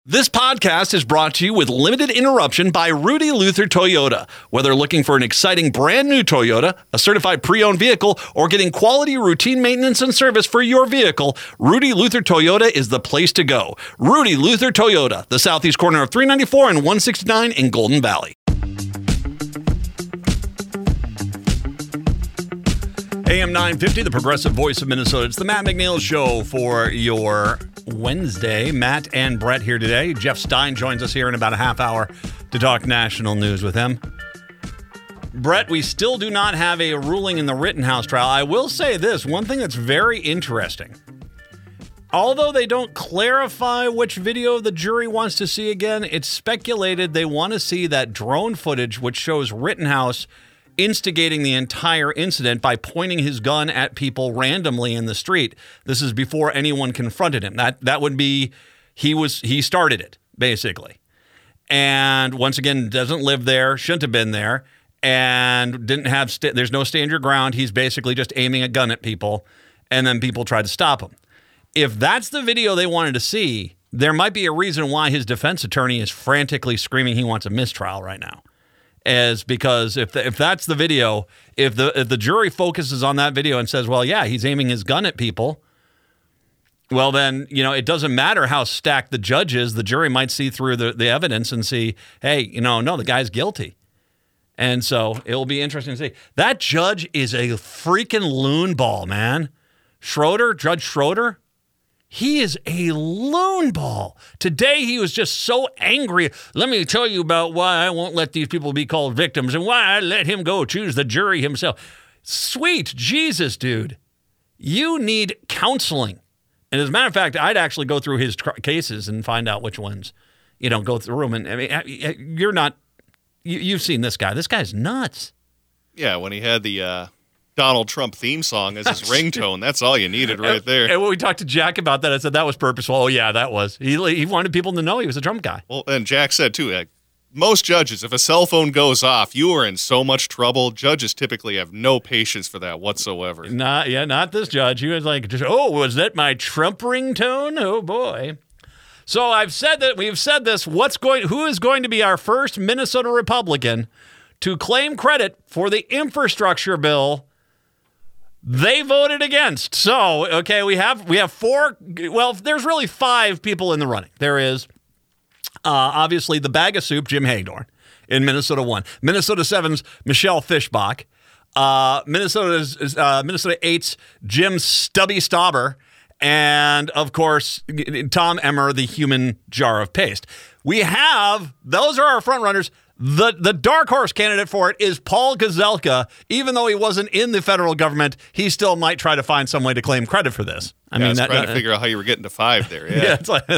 This podcast is brought to you with limited interruption by Rudy Luther Toyota. Whether looking for an exciting brand new Toyota, a certified pre-owned vehicle, or getting quality routine maintenance and service for your vehicle, Rudy Luther Toyota is the place to go. Rudy Luther Toyota, the southeast corner of 394 and 169 in Golden Valley. AM 950, the progressive voice of Minnesota. It's the Matt McNeil Show for your Wednesday. Matt and Brett here today. Jeff Stein joins us here in about a half hour to talk national news with him. Brett, we still do not have a ruling in the Rittenhouse trial. I will say this, one thing that's very interesting. Although they don't clarify which video the jury wants to see again, it's speculated they want to see that drone footage which shows Rittenhouse instigating the entire incident by pointing his gun at people randomly in the street. This is before anyone confronted him. That would be, he started it, basically. And once again, doesn't live there, shouldn't have been there, and didn't have, there's no stand your ground. He's basically just aiming a gun at people, and then people tried to stop him. If that's the video they wanted to see, there might be a reason why his defense attorney is frantically screaming he wants a mistrial right now. Is because if that's the video, if the jury focuses on that video and says, well, yeah, he's aiming his gun at people, well, then, it doesn't matter how stacked the judge is. The jury might see through the evidence and see, hey, no, the guy's guilty. And so it'll be interesting to see. That judge is a freaking loon ball, man. Judge Schroeder. He is a loon ball. Today, he was just so angry. Let me tell you about why I won't let these people be called victims and why I let him go choose the jury himself. Sweet Jesus, dude. You need counseling. And as a matter of fact, I'd actually go through his cases and find out which ones, go through them. And I mean, you've seen this guy. This guy's nuts. Yeah, when he had the Donald Trump theme song as his ringtone. That's all you needed right there. And when we talked to Jack about that, I said that was purposeful. Oh, yeah, that was. He wanted people to know he was a Trump guy. Well, and Jack said, too, most judges, if a cell phone goes off, you are in so much trouble. Judges typically have no patience for that whatsoever. Not this judge. He was like, was that my Trump ringtone? Oh, boy. So we've said this. Who is going to be our first Minnesota Republican to claim credit for the infrastructure bill they voted against? So, okay, we have four. Well, there's really five people in the running. There is obviously the bag of soup, Jim Hagedorn, in Minnesota 1. Minnesota 7's Michelle Fischbach. Minnesota 8's Jim Stubby Stauber. And, of course, Tom Emmer, the human jar of paste. Those are our front runners. The dark horse candidate for it is Paul Gazelka. Even though he wasn't in the federal government, he still might try to find some way to claim credit for this. I was trying to figure out how you were getting to 5 there. Yeah,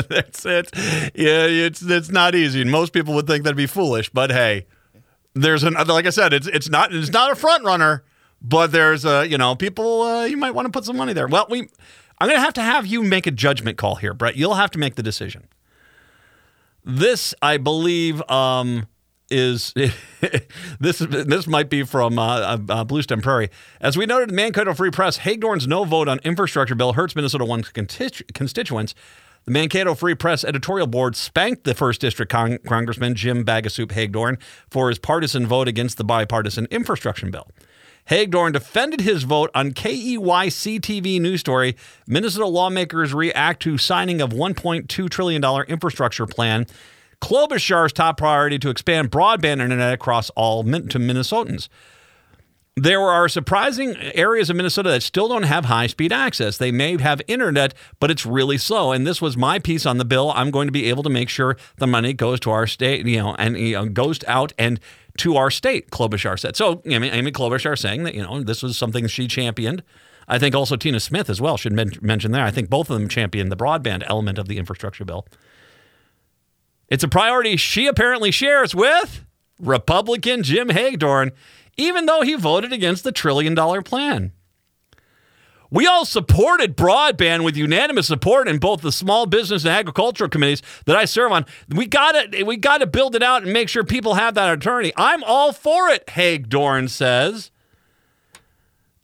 it's not easy. And most people would think that'd be foolish. But hey, like I said, it's not a front runner. But there's people you might want to put some money there. Well, I'm going to have you make a judgment call here, Brett. You'll have to make the decision. This, I believe, is this might be from Bluestem Prairie. As we noted in the Mankato Free Press, Hagedorn's no vote on infrastructure bill hurts Minnesota 1's constituents. The Mankato Free Press editorial board spanked the 1st District Congressman Jim Bag of Soup Hagedorn for his partisan vote against the bipartisan infrastructure bill. Hagedorn defended his vote on KEYC TV news story. Minnesota lawmakers react to signing of $1.2 trillion infrastructure plan. Klobuchar's top priority to expand broadband internet across all to Minnesotans. There are surprising areas of Minnesota that still don't have high-speed access. They may have internet, but it's really slow. And this was my piece on the bill. I'm going to be able to make sure the money goes to our state, and goes out and to our state, Klobuchar said. So, Amy Klobuchar saying that, this was something she championed. I think also Tina Smith as well should mention there. I think both of them championed the broadband element of the infrastructure bill. It's a priority she apparently shares with Republican Jim Hagedorn, even though he voted against the $1 trillion plan. We all supported broadband with unanimous support in both the small business and agricultural committees that I serve on. We got to build it out and make sure people have that opportunity. I'm all for it, Hagedorn says.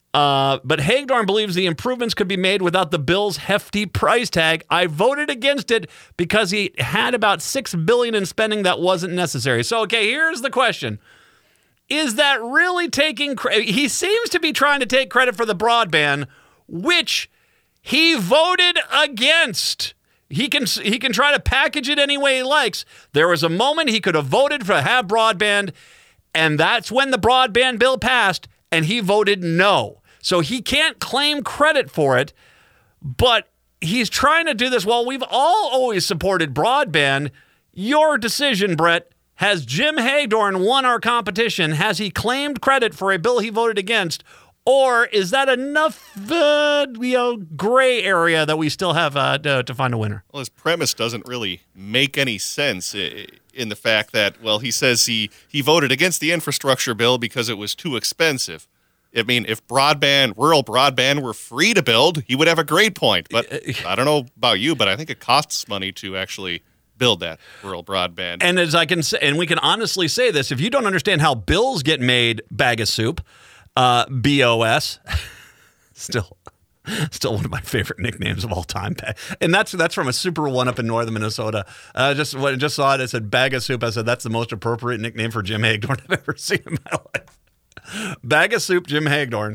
But Hagedorn believes the improvements could be made without the bill's hefty price tag. I voted against it because he had about $6 billion in spending that wasn't necessary. So, okay, here's the question. Is that really taking credit? He seems to be trying to take credit for the broadband, which he voted against. He can try to package it any way he likes. There was a moment he could have voted for have broadband, and that's when the broadband bill passed, and he voted no. So he can't claim credit for it, but he's trying to do this. Well, we've all always supported broadband. Your decision, Brett. Has Jim Hagedorn won our competition? Has he claimed credit for a bill he voted against? Or is that enough gray area that we still have to find a winner? Well, his premise doesn't really make any sense in the fact that, well, he says he voted against the infrastructure bill because it was too expensive. I mean, if rural broadband were free to build, he would have a great point. But I don't know about you, but I think it costs money to actually build that rural broadband. And as I can say, and we can honestly say this, if you don't understand how bills get made, bag of soup, BOS, still one of my favorite nicknames of all time. And that's from a Super One up in northern Minnesota. Just saw it. It said bag of soup. I said, that's the most appropriate nickname for Jim Hagedorn I've ever seen in my life. Bag of soup, Jim Hagedorn.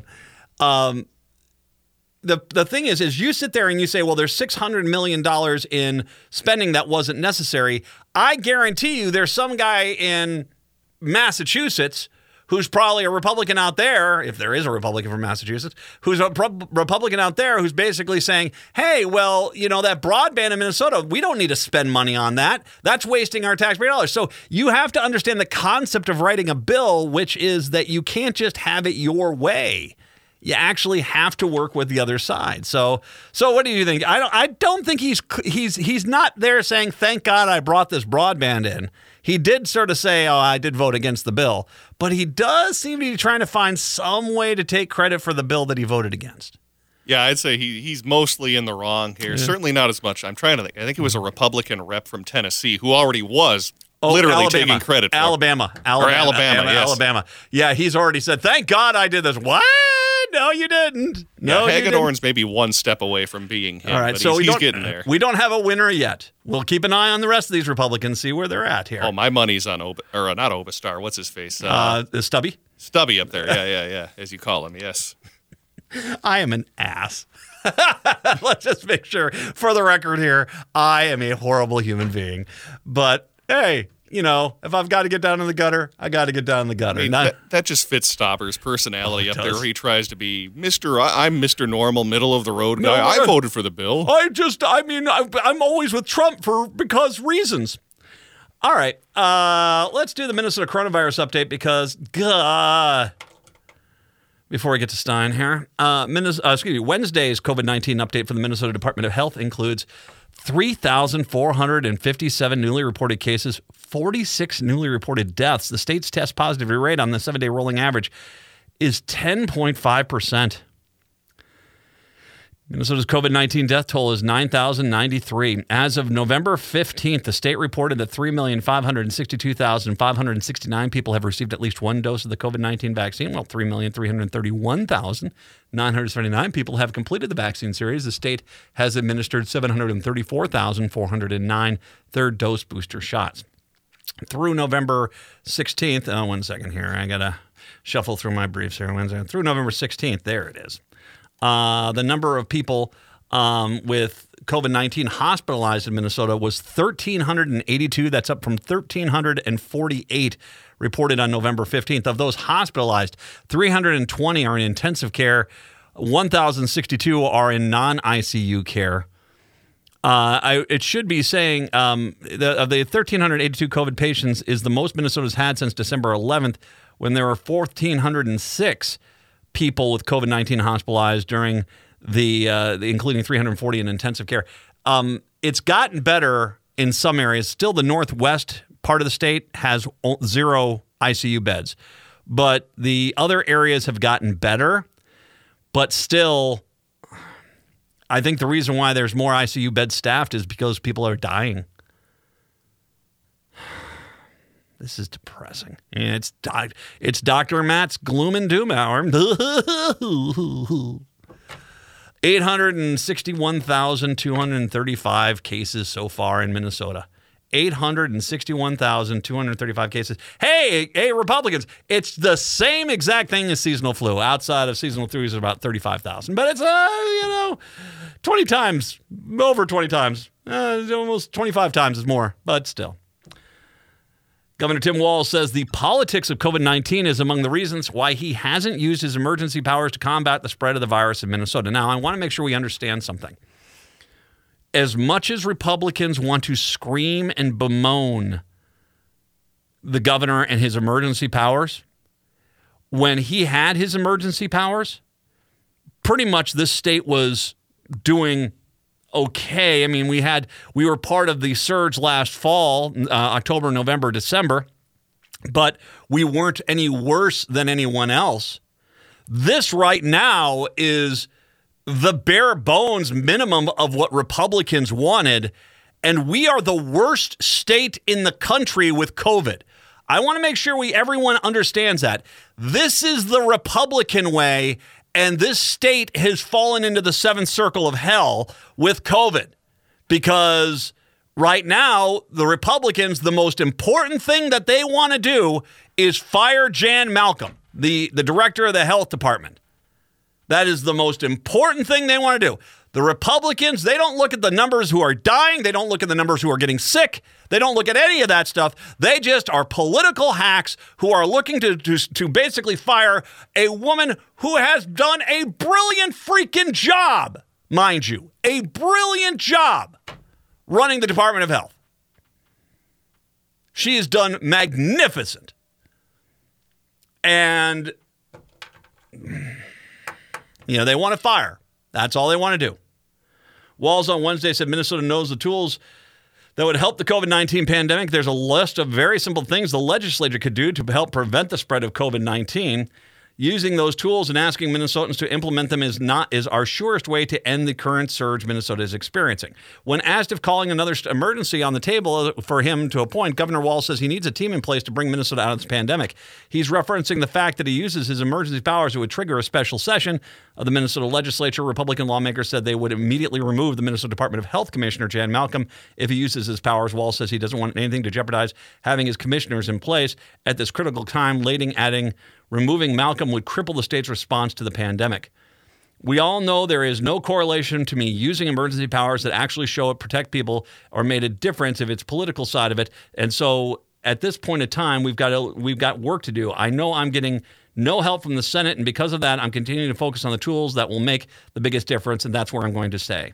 The thing is you sit there and you say, well, there's $600 million in spending that wasn't necessary. I guarantee you there's some guy in Massachusetts who's probably a Republican out there, if there is a Republican from Massachusetts, who's a Republican out there who's basically saying, hey, well, that broadband in Minnesota, we don't need to spend money on that. That's wasting our taxpayer dollars. So you have to understand the concept of writing a bill, which is that you can't just have it your way. You actually have to work with the other side. So what do you think? I don't think he's not there saying, thank God I brought this broadband in. He did sort of say, oh, I did vote against the bill, but he does seem to be trying to find some way to take credit for the bill that he voted against. Yeah, I'd say he's mostly in the wrong here. Yeah. Certainly not as much. I'm trying to think. I think it was a Republican rep from Tennessee who already was literally taking credit for Alabama. Yes. Yeah, he's already said, thank God I did this. What? No, you didn't. No, Hagedorn's maybe one step away from being him. All right, but so he's getting there. We don't have a winner yet. We'll keep an eye on the rest of these Republicans, see where they're at here. Oh, my money's on not Obastar. What's his face? Stubby? Stubby up there. Yeah, as you call him, yes. I am an ass. Let's just make sure, for the record here, I am a horrible human being. But, hey, if I've got to get down in the gutter, I got to get down in the gutter. I mean, that just fits Stauber's personality up there. Where he tries to be I'm Mr. Normal, middle of the road guy. I voted for the bill. I'm always with Trump because reasons. All right, let's do the Minnesota coronavirus update because, before we get to Stein here, Wednesday's COVID-19 update for the Minnesota Department of Health includes 3,457 newly reported cases, 46 newly reported deaths. The state's test positivity rate on the 7-day rolling average is 10.5%. Minnesota's COVID-19 death toll is 9,093. As of November 15th, the state reported that 3,562,569 people have received at least one dose of the COVID-19 vaccine, while 3,331,979 people have completed the vaccine series. The state has administered 734,409 third dose booster shots. Through November 16th, one second here, I got to shuffle through my briefs here. Through November 16th, there it is. The number of people with COVID-19 hospitalized in Minnesota was 1,382. That's up from 1,348 reported on November 15th. Of those hospitalized, 320 are in intensive care. 1,062 are in non-ICU care. It should be saying of the 1,382 COVID patients is the most Minnesota's had since December 11th, when there were 1,406 people with COVID-19 hospitalized during the including 340 in intensive care. It's gotten better in some areas. Still, the northwest part of the state has 0 ICU beds, but the other areas have gotten better. But still, I think the reason why there's more ICU beds staffed is because people are dying. This is depressing. It's Dr. Matt's gloom and doom hour. 861,235 cases so far in Minnesota. 861,235 cases. Hey, Republicans, it's the same exact thing as seasonal flu. Outside of seasonal flu is about 35,000. But it's, 20 times, over 20 times, almost 25 times is more, but still. Governor Tim Walz says the politics of COVID-19 is among the reasons why he hasn't used his emergency powers to combat the spread of the virus in Minnesota. Now, I want to make sure we understand something. As much as Republicans want to scream and bemoan the governor and his emergency powers, when he had his emergency powers, pretty much this state was doing okay. I mean, we were part of the surge last fall, October, November, December, but we weren't any worse than anyone else. This right now is the bare bones minimum of what Republicans wanted, and we are the worst state in the country with COVID. I want to make sure everyone understands that. This is the Republican way, and this state has fallen into the seventh circle of hell with COVID because right now, the Republicans, the most important thing that they want to do is fire Jan Malcolm, the director of the health department. That is the most important thing they want to do. The Republicans, they don't look at the numbers who are dying. They don't look at the numbers who are getting sick. They don't look at any of that stuff. They just are political hacks who are looking to basically fire a woman who has done a brilliant freaking job, mind you, a brilliant job running the Department of Health. She has done magnificent. And they want to fire. That's all they want to do. Walz on Wednesday said Minnesota knows the tools that would help the COVID-19 pandemic. There's a list of very simple things the legislature could do to help prevent the spread of COVID-19. Using those tools and asking Minnesotans to implement them is our surest way to end the current surge Minnesota is experiencing. When asked if calling another emergency on the table for him to appoint, Governor Walz says he needs a team in place to bring Minnesota out of this pandemic. He's referencing the fact that he uses his emergency powers. It would trigger a special session of the Minnesota legislature. Republican lawmakers said they would immediately remove the Minnesota Department of Health Commissioner Jan Malcolm if he uses his powers. Walz says he doesn't want anything to jeopardize having his commissioners in place at this critical time, adding removing Malcolm would cripple the state's response to the pandemic. We all know there is no correlation to me using emergency powers that actually show it protect people or made a difference if it's political side of it. And so at this point in time, we've got work to do. I know I'm getting no help from the Senate, and because of that, I'm continuing to focus on the tools that will make the biggest difference, and that's where I'm going to stay.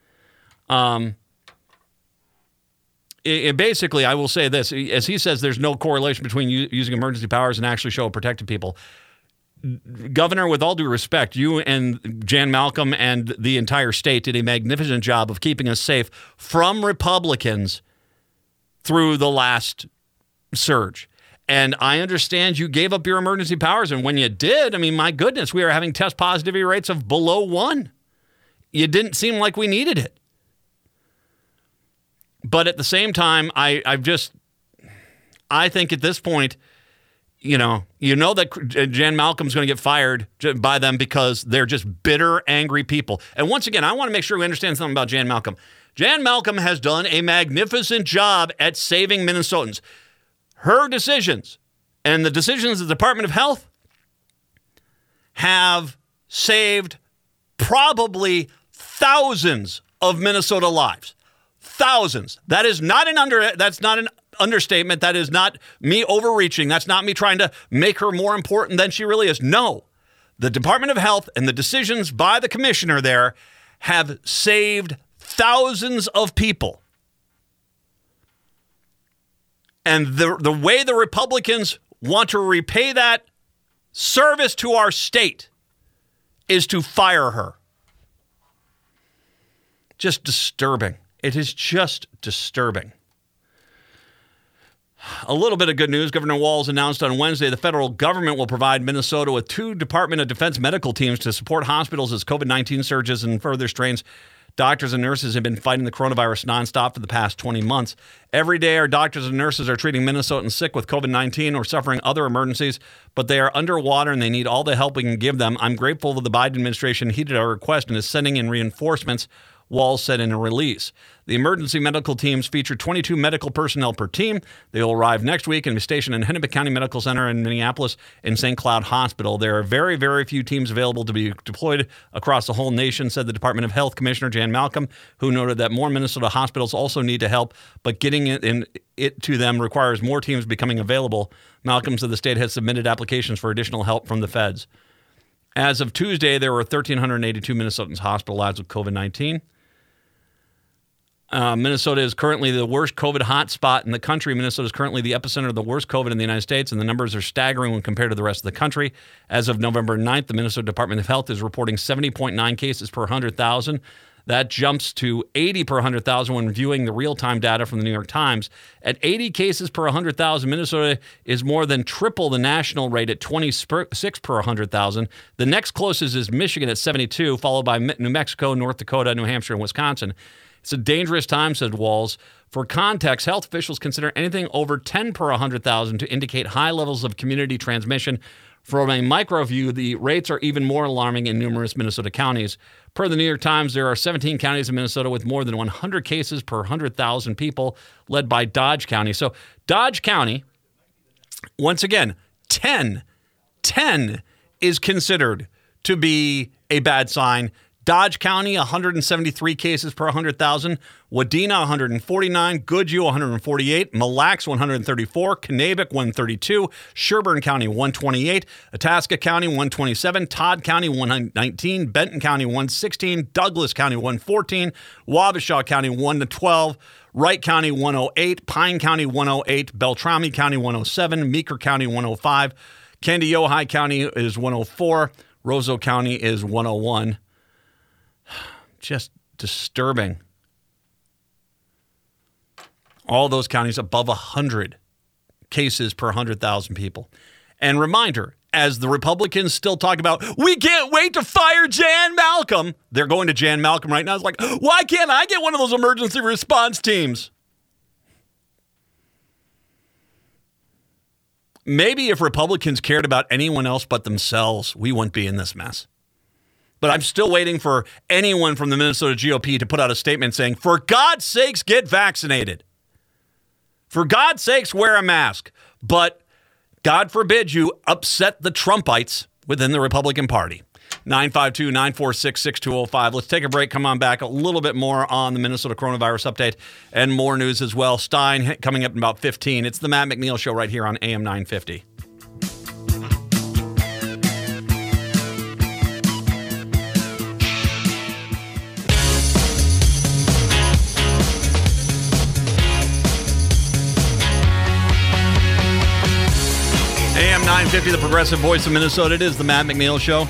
Basically, I will say this. As he says, there's no correlation between using emergency powers and actually show protecting people. Governor, with all due respect, you and Jan Malcolm and the entire state did a magnificent job of keeping us safe from Republicans through the last surge. And I understand you gave up your emergency powers. And when you did, I mean, my goodness, we are having test positivity rates of below 1. It didn't seem like we needed it. But at the same time, I think at this point, you know that Jan Malcolm's going to get fired by them because they're just bitter, angry people. And once again, I want to make sure we understand something about Jan Malcolm. Jan Malcolm has done a magnificent job at saving Minnesotans. Her decisions and the decisions of the Department of Health have saved probably thousands of Minnesota lives. Thousands. That's not an understatement. That is not me overreaching. That's not me trying to make her more important than she really is. No. The Department of Health and the decisions by the commissioner there have saved thousands of people. And the way the Republicans want to repay that service to our state is to fire her. Just disturbing. It is just disturbing. A little bit of good news. Governor Walz announced on Wednesday the federal government will provide Minnesota with 2 Department of Defense medical teams to support hospitals as COVID-19 surges and further strains Doctors and nurses have been fighting the coronavirus nonstop for the past 20 months. Every day, our doctors and nurses are treating Minnesotans sick with COVID-19 or suffering other emergencies, but they are underwater and they need all the help we can give them. I'm grateful that the Biden administration heeded our request and is sending in reinforcements, Walz said in a release. The emergency medical teams feature 22 medical personnel per team. They will arrive next week and be stationed in Hennepin County Medical Center in Minneapolis and St. Cloud Hospital. There are very, very few teams available to be deployed across the whole nation, said the Department of Health Commissioner Jan Malcolm, who noted that more Minnesota hospitals also need to help, but getting it to them requires more teams becoming available. Malcolm said the state has submitted applications for additional help from the feds. As of Tuesday, there were 1,382 Minnesotans hospitalized with COVID-19. Minnesota is currently the worst COVID hotspot in the country. Minnesota is currently the epicenter of the worst COVID in the United States, and the numbers are staggering when compared to the rest of the country. As of November 9th, the Minnesota Department of Health is reporting 70.9 cases per 100,000. That jumps to 80 per 100,000 when viewing the real-time data from the New York Times. At 80 cases per 100,000, Minnesota is more than triple the national rate at 26 per 100,000. The next closest is Michigan at 72, followed by New Mexico, North Dakota, New Hampshire, and Wisconsin. It's a dangerous time, said Walz. For context, health officials consider anything over 10 per 100,000 to indicate high levels of community transmission. From a micro view, the rates are even more alarming in numerous Minnesota counties. Per the New York Times, there are 17 counties in Minnesota with more than 100 cases per 100,000 people, led by Dodge County. So Dodge County, once again, 10 is considered to be a bad sign. Dodge County, 173 cases per 100,000. Wadena, 149. Goodhue, 148. Mille Lacs, 134. Kanabec, 132. Sherburne County, 128. Itasca County, 127. Todd County, 119. Benton County, 116. Douglas County, 114. Wabasha County, 112. Wright County, 108. Pine County, 108. Beltrami County, 107. Meeker County, 105. Kandiyohi County is 104. Roseau County is 101. Just disturbing. All those counties above 100 cases per 100,000 people. And reminder, as the Republicans still talk about, we can't wait to fire Jan Malcolm. They're going to Jan Malcolm right now. It's like, why can't I get one of those emergency response teams? Maybe if Republicans cared about anyone else but themselves, we wouldn't be in this mess. But I'm still waiting for anyone from the Minnesota GOP to put out a statement saying, for God's sakes, get vaccinated. For God's sakes, wear a mask. But God forbid you upset the Trumpites within the Republican Party. 952-946-6205. Let's take a break. Come on back. A little bit more on the Minnesota coronavirus update and more news as well. Stein coming up in about 15. It's the Matt McNeil Show right here on AM 950. AM 950, the progressive voice of Minnesota. It is the Matt McNeil Show.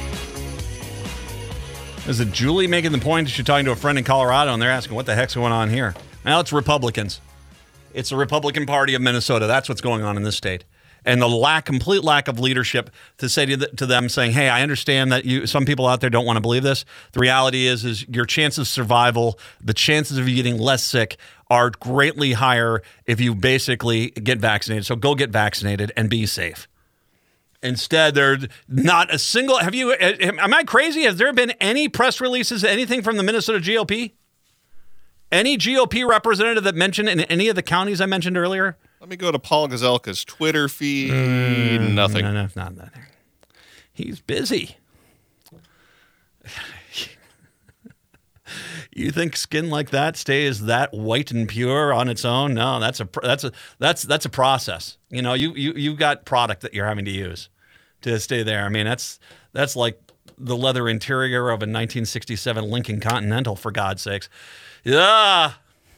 Is it Julie making the point? She's talking to a friend in Colorado, and they're asking, what the heck's going on here? Now, it's Republicans. It's the Republican Party of Minnesota. That's what's going on in this state. And the complete lack of leadership to say to them, saying, hey, I understand that some people out there don't want to believe this. The reality is your chances of survival, the chances of you getting less sick are greatly higher if you basically get vaccinated. So go get vaccinated and be safe. Instead, there's not a single. Am I crazy? Has there been any press releases, anything from the Minnesota GOP? Any GOP representative that mentioned in any of the counties I mentioned earlier? Let me go to Paul Gazelka's Twitter feed. Nothing. No, not that. He's busy. You think skin like that stays that white and pure on its own? No, that's a process. You know, you've got product that you're having to use to stay there. I mean, that's like the leather interior of a 1967 Lincoln Continental, for God's sakes. Yeah.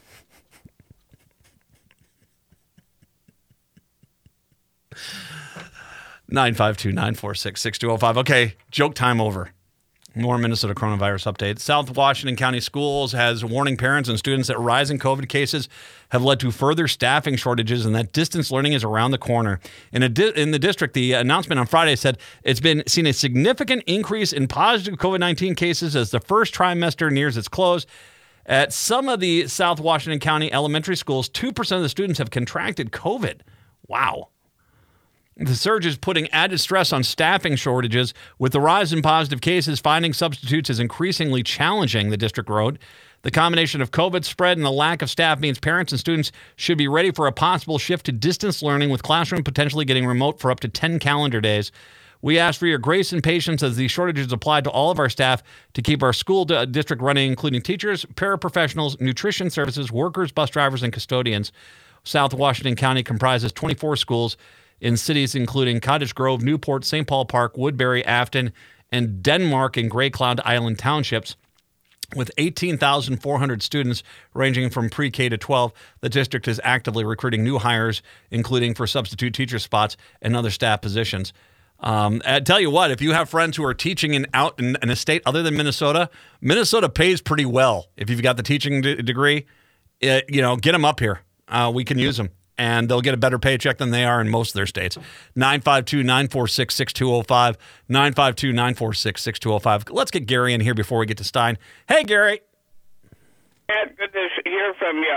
Nine 952-946-6205. Okay, joke time over. More Minnesota coronavirus update. South Washington County Schools has warning parents and students that rising COVID cases have led to further staffing shortages and that distance learning is around the corner. In the district, the announcement on Friday said it's been seen a significant increase in positive COVID-19 cases as the first trimester nears its close. At some of the South Washington County elementary schools, 2% of the students have contracted COVID. Wow. The surge is putting added stress on staffing shortages. With the rise in positive cases, finding substitutes is increasingly challenging, the district wrote. The combination of COVID spread and the lack of staff means parents and students should be ready for a possible shift to distance learning, with classroom potentially getting remote for up to 10 calendar days. We ask for your grace and patience as these shortages apply to all of our staff to keep our school district running, including teachers, paraprofessionals, nutrition services, workers, bus drivers, and custodians. South Washington County comprises 24 schools in cities including Cottage Grove, Newport, St. Paul Park, Woodbury, Afton, and Denmark and Gray Cloud Island townships. With 18,400 students ranging from pre-K to 12, the district is actively recruiting new hires, including for substitute teacher spots and other staff positions. I tell you what, if you have friends who are teaching in a state other than Minnesota, Minnesota pays pretty well. If you've got the teaching degree, get them up here. We can use them, and they'll get a better paycheck than they are in most of their states. 952-946-6205, 952-946-6205. Let's get Gary in here before we get to Stein. Hey, Gary. Good to hear from you,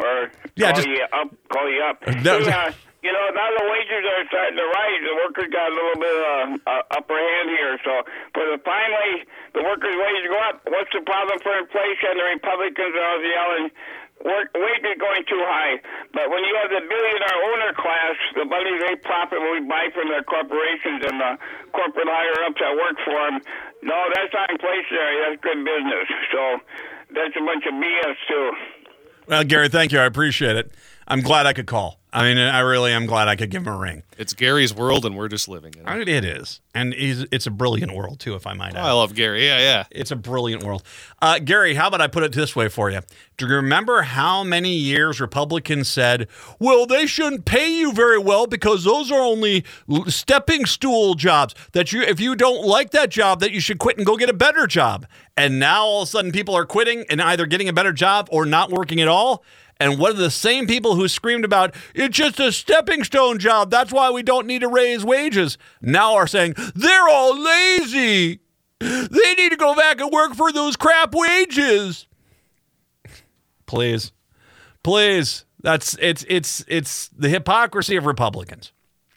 call you up. Now the wages are starting to rise. The workers got a little bit of upper hand here. So, finally, the workers' wages go up. What's the problem for inflation? The Republicans are all yelling, wages going too high. But when you have the billionaire owner class, the money they profitably buy from their corporations and the corporate higher-ups that work for them, no, that's not inflationary. That's good business. So that's a bunch of BS, too. Well, Gary, thank you. I appreciate it. I'm glad I could call. I mean, I really am glad I could give him a ring. It's Gary's world, and we're just living in it. It is. And it's a brilliant world, too, if I might add. I love Gary. Yeah. It's a brilliant world. Gary, how about I put it this way for you? Do you remember how many years Republicans said, well, they shouldn't pay you very well because those are only stepping stool jobs, that if you don't like that job, that you should quit and go get a better job. And now all of a sudden people are quitting and either getting a better job or not working at all. And what are the same people who screamed about, it's just a stepping stone job, that's why we don't need to raise wages, now are saying, they're all lazy. They need to go back and work for those crap wages. Please. It's the hypocrisy of Republicans.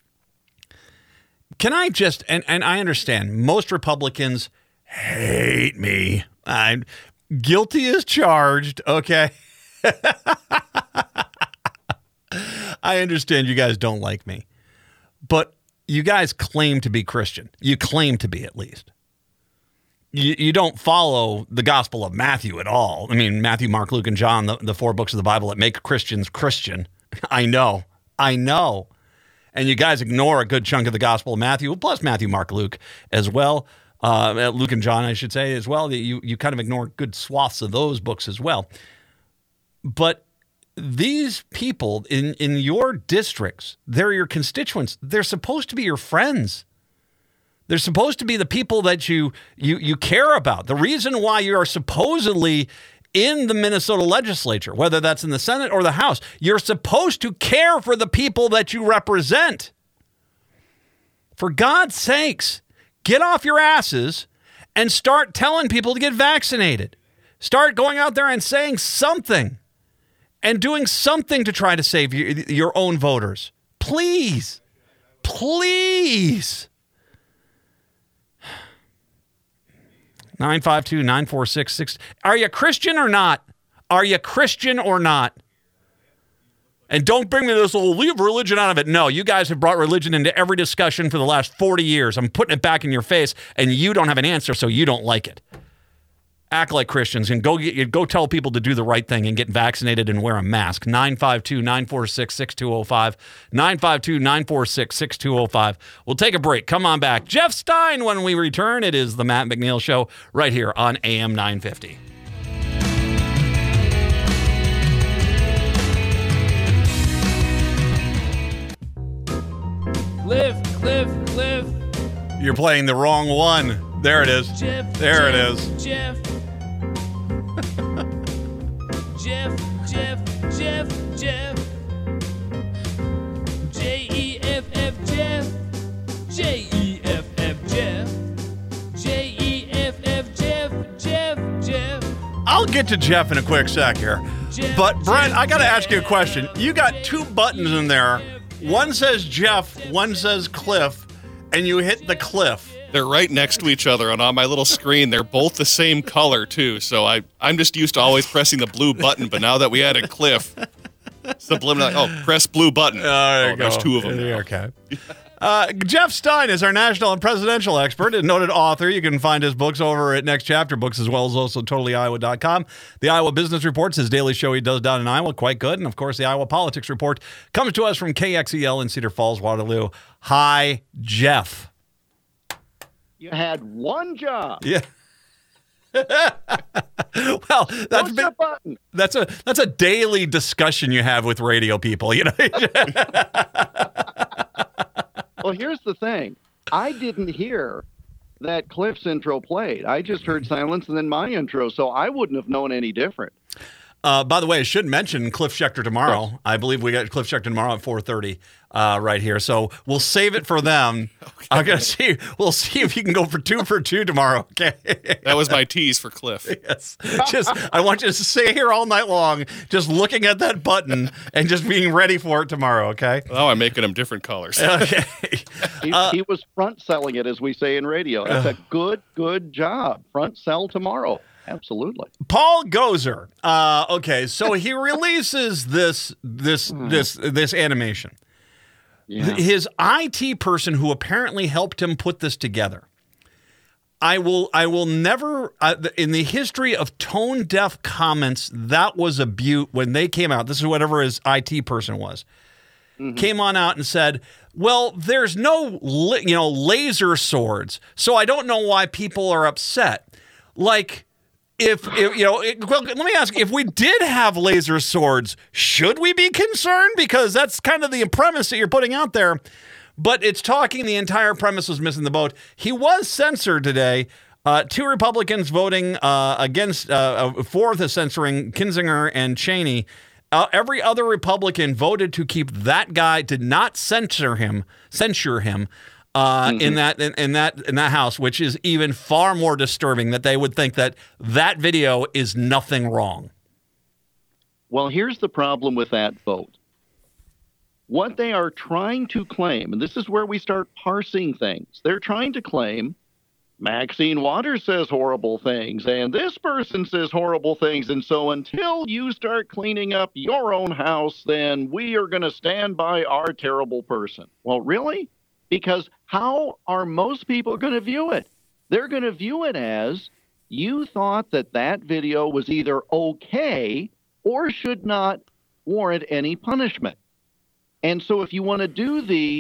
Can I just, and I understand, most Republicans hate me. I'm guilty as charged, okay? I understand you guys don't like me, but you guys claim to be Christian. You claim to be, at least. You don't follow the Gospel of Matthew at all. I mean, Matthew, Mark, Luke, and John, the four books of the Bible that make Christians Christian. I know. And you guys ignore a good chunk of the Gospel of Matthew, plus Matthew, Mark, Luke as well. Luke and John, I should say, as well. You kind of ignore good swaths of those books as well. But these people in your districts, they're your constituents. They're supposed to be your friends. They're supposed to be the people that you care about. The reason why you are supposedly in the Minnesota legislature, whether that's in the Senate or the House, you're supposed to care for the people that you represent. For God's sakes, get off your asses and start telling people to get vaccinated. Start going out there and saying something. And doing something to try to save your own voters. Please. 952-946-6. Are you Christian or not? And don't bring me this, leave religion out of it. No, you guys have brought religion into every discussion for the last 40 years. I'm putting it back in your face, and you don't have an answer, so you don't like it. Act like Christians and go tell people to do the right thing and get vaccinated and wear a mask. 952-946-6205. 952-946-6205. We'll take a break. Come on back. Jeff Stein when we return. It is the Matt McNeil Show right here on AM 950. Cliff. You're playing the wrong one. There it is. Jeff. Jeff. J-E-F-F, Jeff. J-E-F-F, Jeff. J-E-F-F, Jeff. I'll get to Jeff in a quick sec here. But, Brent, I got to ask you a question. You got two buttons in there. One says Jeff, one says Cliff, and you hit the Cliff. They're right next to each other, and on my little screen, they're both the same color, too. So I'm just used to always pressing the blue button, but now that we added Cliff, subliminal, press blue button. There you go. There's two of them. Okay. Jeff Stein is our national and presidential expert and noted author. You can find his books over at Next Chapter Books as well as also TotallyIowa.com. The Iowa Business Report's his daily show he does down in Iowa, quite good. And, of course, the Iowa Politics Report comes to us from KXEL in Cedar Falls, Waterloo. Hi, Jeff. You had one job. Yeah. Well, that's a daily discussion you have with radio people, you know. Well, here's the thing. I didn't hear that Cliff's intro played. I just heard silence and then my intro, so I wouldn't have known any different. By the way, I should mention Cliff Schechter tomorrow. Yes. I believe we got Cliff Schechter tomorrow at 4:30 right here. So we'll save it for them. Okay. I'm gonna see. We'll see if you can go for 2 for 2 tomorrow. Okay. That was my tease for Cliff. Yes. I want you to stay here all night long, just looking at that button and just being ready for it tomorrow. Okay. Oh, I'm making them different colors. Okay. He was front selling it, as we say in radio. That's a good job. Front sell tomorrow. Absolutely. Paul Gozer. Okay, so he releases this animation. Yeah. His IT person who apparently helped him put this together. I will never in the history of tone deaf comments, that was a beaut when they came out. This is whatever his IT person was. Mm-hmm. Came on out and said, well, there's no laser swords, so I don't know why people are upset. Like, well, let me ask, if we did have laser swords, should we be concerned? Because that's kind of the premise that you're putting out there. But it's talking, the entire premise was missing the boat. He was censored today. 2 Republicans voting against, for the censoring, Kinzinger and Cheney. Every other Republican voted to keep that guy, did not censure him. In that house, which is even far more disturbing that they would think that video is nothing wrong. Well, here's the problem with that vote. What they are trying to claim, and this is where we start parsing things, they're trying to claim Maxine Waters says horrible things, and this person says horrible things, and so until you start cleaning up your own house, then we are going to stand by our terrible person. Well, really? Because how are most people going to view it? They're going to view it as you thought that video was either okay or should not warrant any punishment. And so if you want to do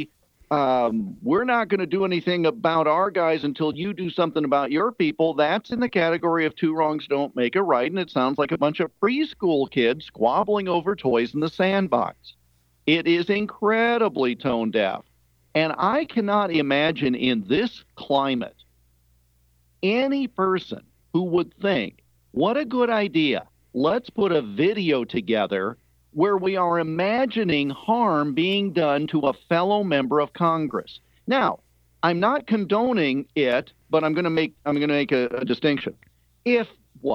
we're not going to do anything about our guys until you do something about your people, that's in the category of 2 wrongs don't make a right, and it sounds like a bunch of preschool kids squabbling over toys in the sandbox. It is incredibly tone deaf. And I cannot imagine in this climate any person who would think, what a good idea. Let's put a video together where we are imagining harm being done to a fellow member of Congress. Now, I'm not condoning it, but I'm going to make a distinction. If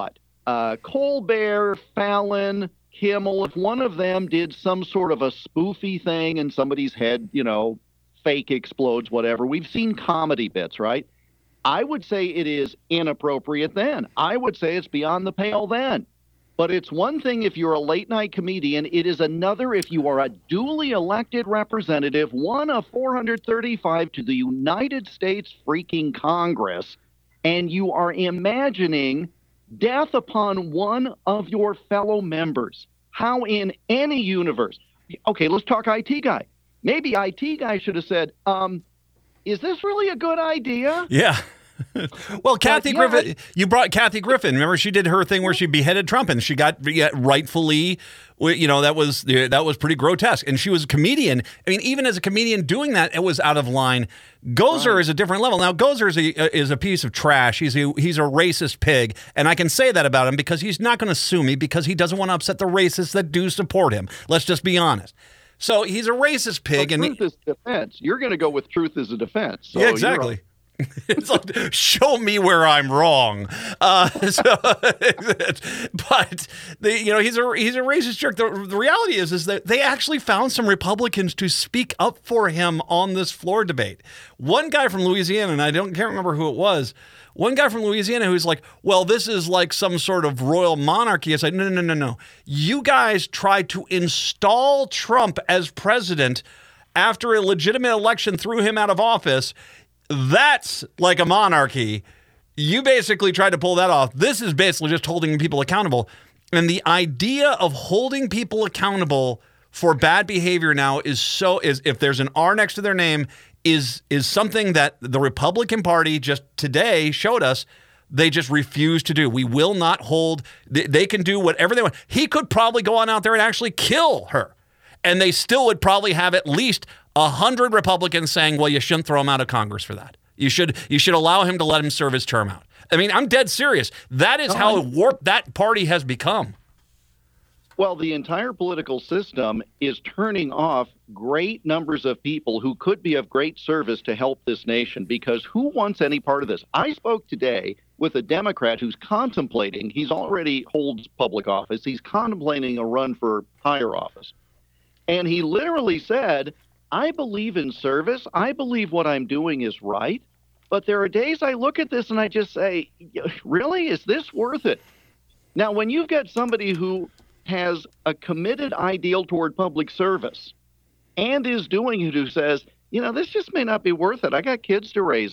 Colbert, Fallon, Kimmel, if one of them did some sort of a spoofy thing and somebody's head, fake explodes, whatever. We've seen comedy bits, right? I would say it is inappropriate then. I would say it's beyond the pale then. But it's one thing if you're a late-night comedian. It is another if you are a duly elected representative, one of 435 to the United States freaking Congress, and you are imagining death upon one of your fellow members. How in any universe? Okay, let's talk IT guy. Maybe IT guy should have said, is this really a good idea? Yeah. Well, Kathy Griffin, you brought Kathy Griffin. Remember, she did her thing where she beheaded Trump, and she got rightfully, that was pretty grotesque. And she was a comedian. I mean, even as a comedian doing that, it was out of line. Gozer is a different level. Now, Gozer is a piece of trash. He's a racist pig, and I can say that about him because he's not going to sue me because he doesn't want to upset the racists that do support him. Let's just be honest. So he's a racist pig. Truth is defense. You're going to go with truth as a defense. So yeah, exactly. It's like, show me where I'm wrong. But he's a racist jerk. The reality is that they actually found some Republicans to speak up for him on this floor debate. One guy from Louisiana, and I can't remember who it was. One guy from Louisiana who's like, well, this is like some sort of royal monarchy. It's like, no. You guys tried to install Trump as president after a legitimate election threw him out of office. That's like a monarchy. You basically tried to pull that off. This is basically just holding people accountable. And the idea of holding people accountable for bad behavior now is if there's an R next to their name, is something that the Republican Party just today showed us they just refuse to do. We will not hold. They can do whatever they want. He could probably go on out there and actually kill her. And they still would probably have at least 100 Republicans saying, well, you shouldn't throw him out of Congress for that. You should allow him to let him serve his term out. I mean, I'm dead serious. That is how warped that party has become. Well, the entire political system is turning off great numbers of people who could be of great service to help this nation, because who wants any part of this? I spoke today with a Democrat who's contemplating, he's already holds public office, he's contemplating a run for higher office. And he literally said, I believe in service. I believe what I'm doing is right. But there are days I look at this and I just say, really, is this worth it? Now, when you've got somebody who has a committed ideal toward public service and is doing it, who says, this just may not be worth it. I got kids to raise.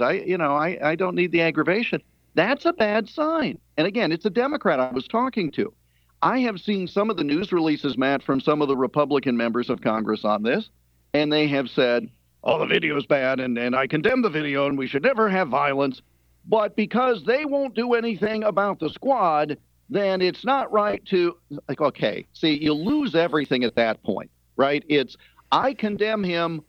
I don't need the aggravation. That's a bad sign. And again, it's a Democrat I was talking to. I have seen some of the news releases, Matt, from some of the Republican members of Congress on this, and they have said, oh, the video is bad, and I condemn the video, and we should never have violence. But because they won't do anything about the squad, then it's not right to, like, okay, see, you lose everything at that point, right? It's, I condemn him,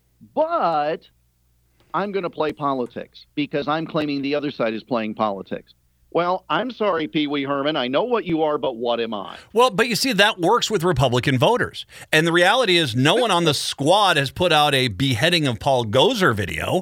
but I'm going to play politics because I'm claiming the other side is playing politics. Well, I'm sorry, Pee Wee Herman. I know what you are, but what am I? Well, but you see, that works with Republican voters. And the reality is no one on the squad has put out a beheading of Paul Gosar video.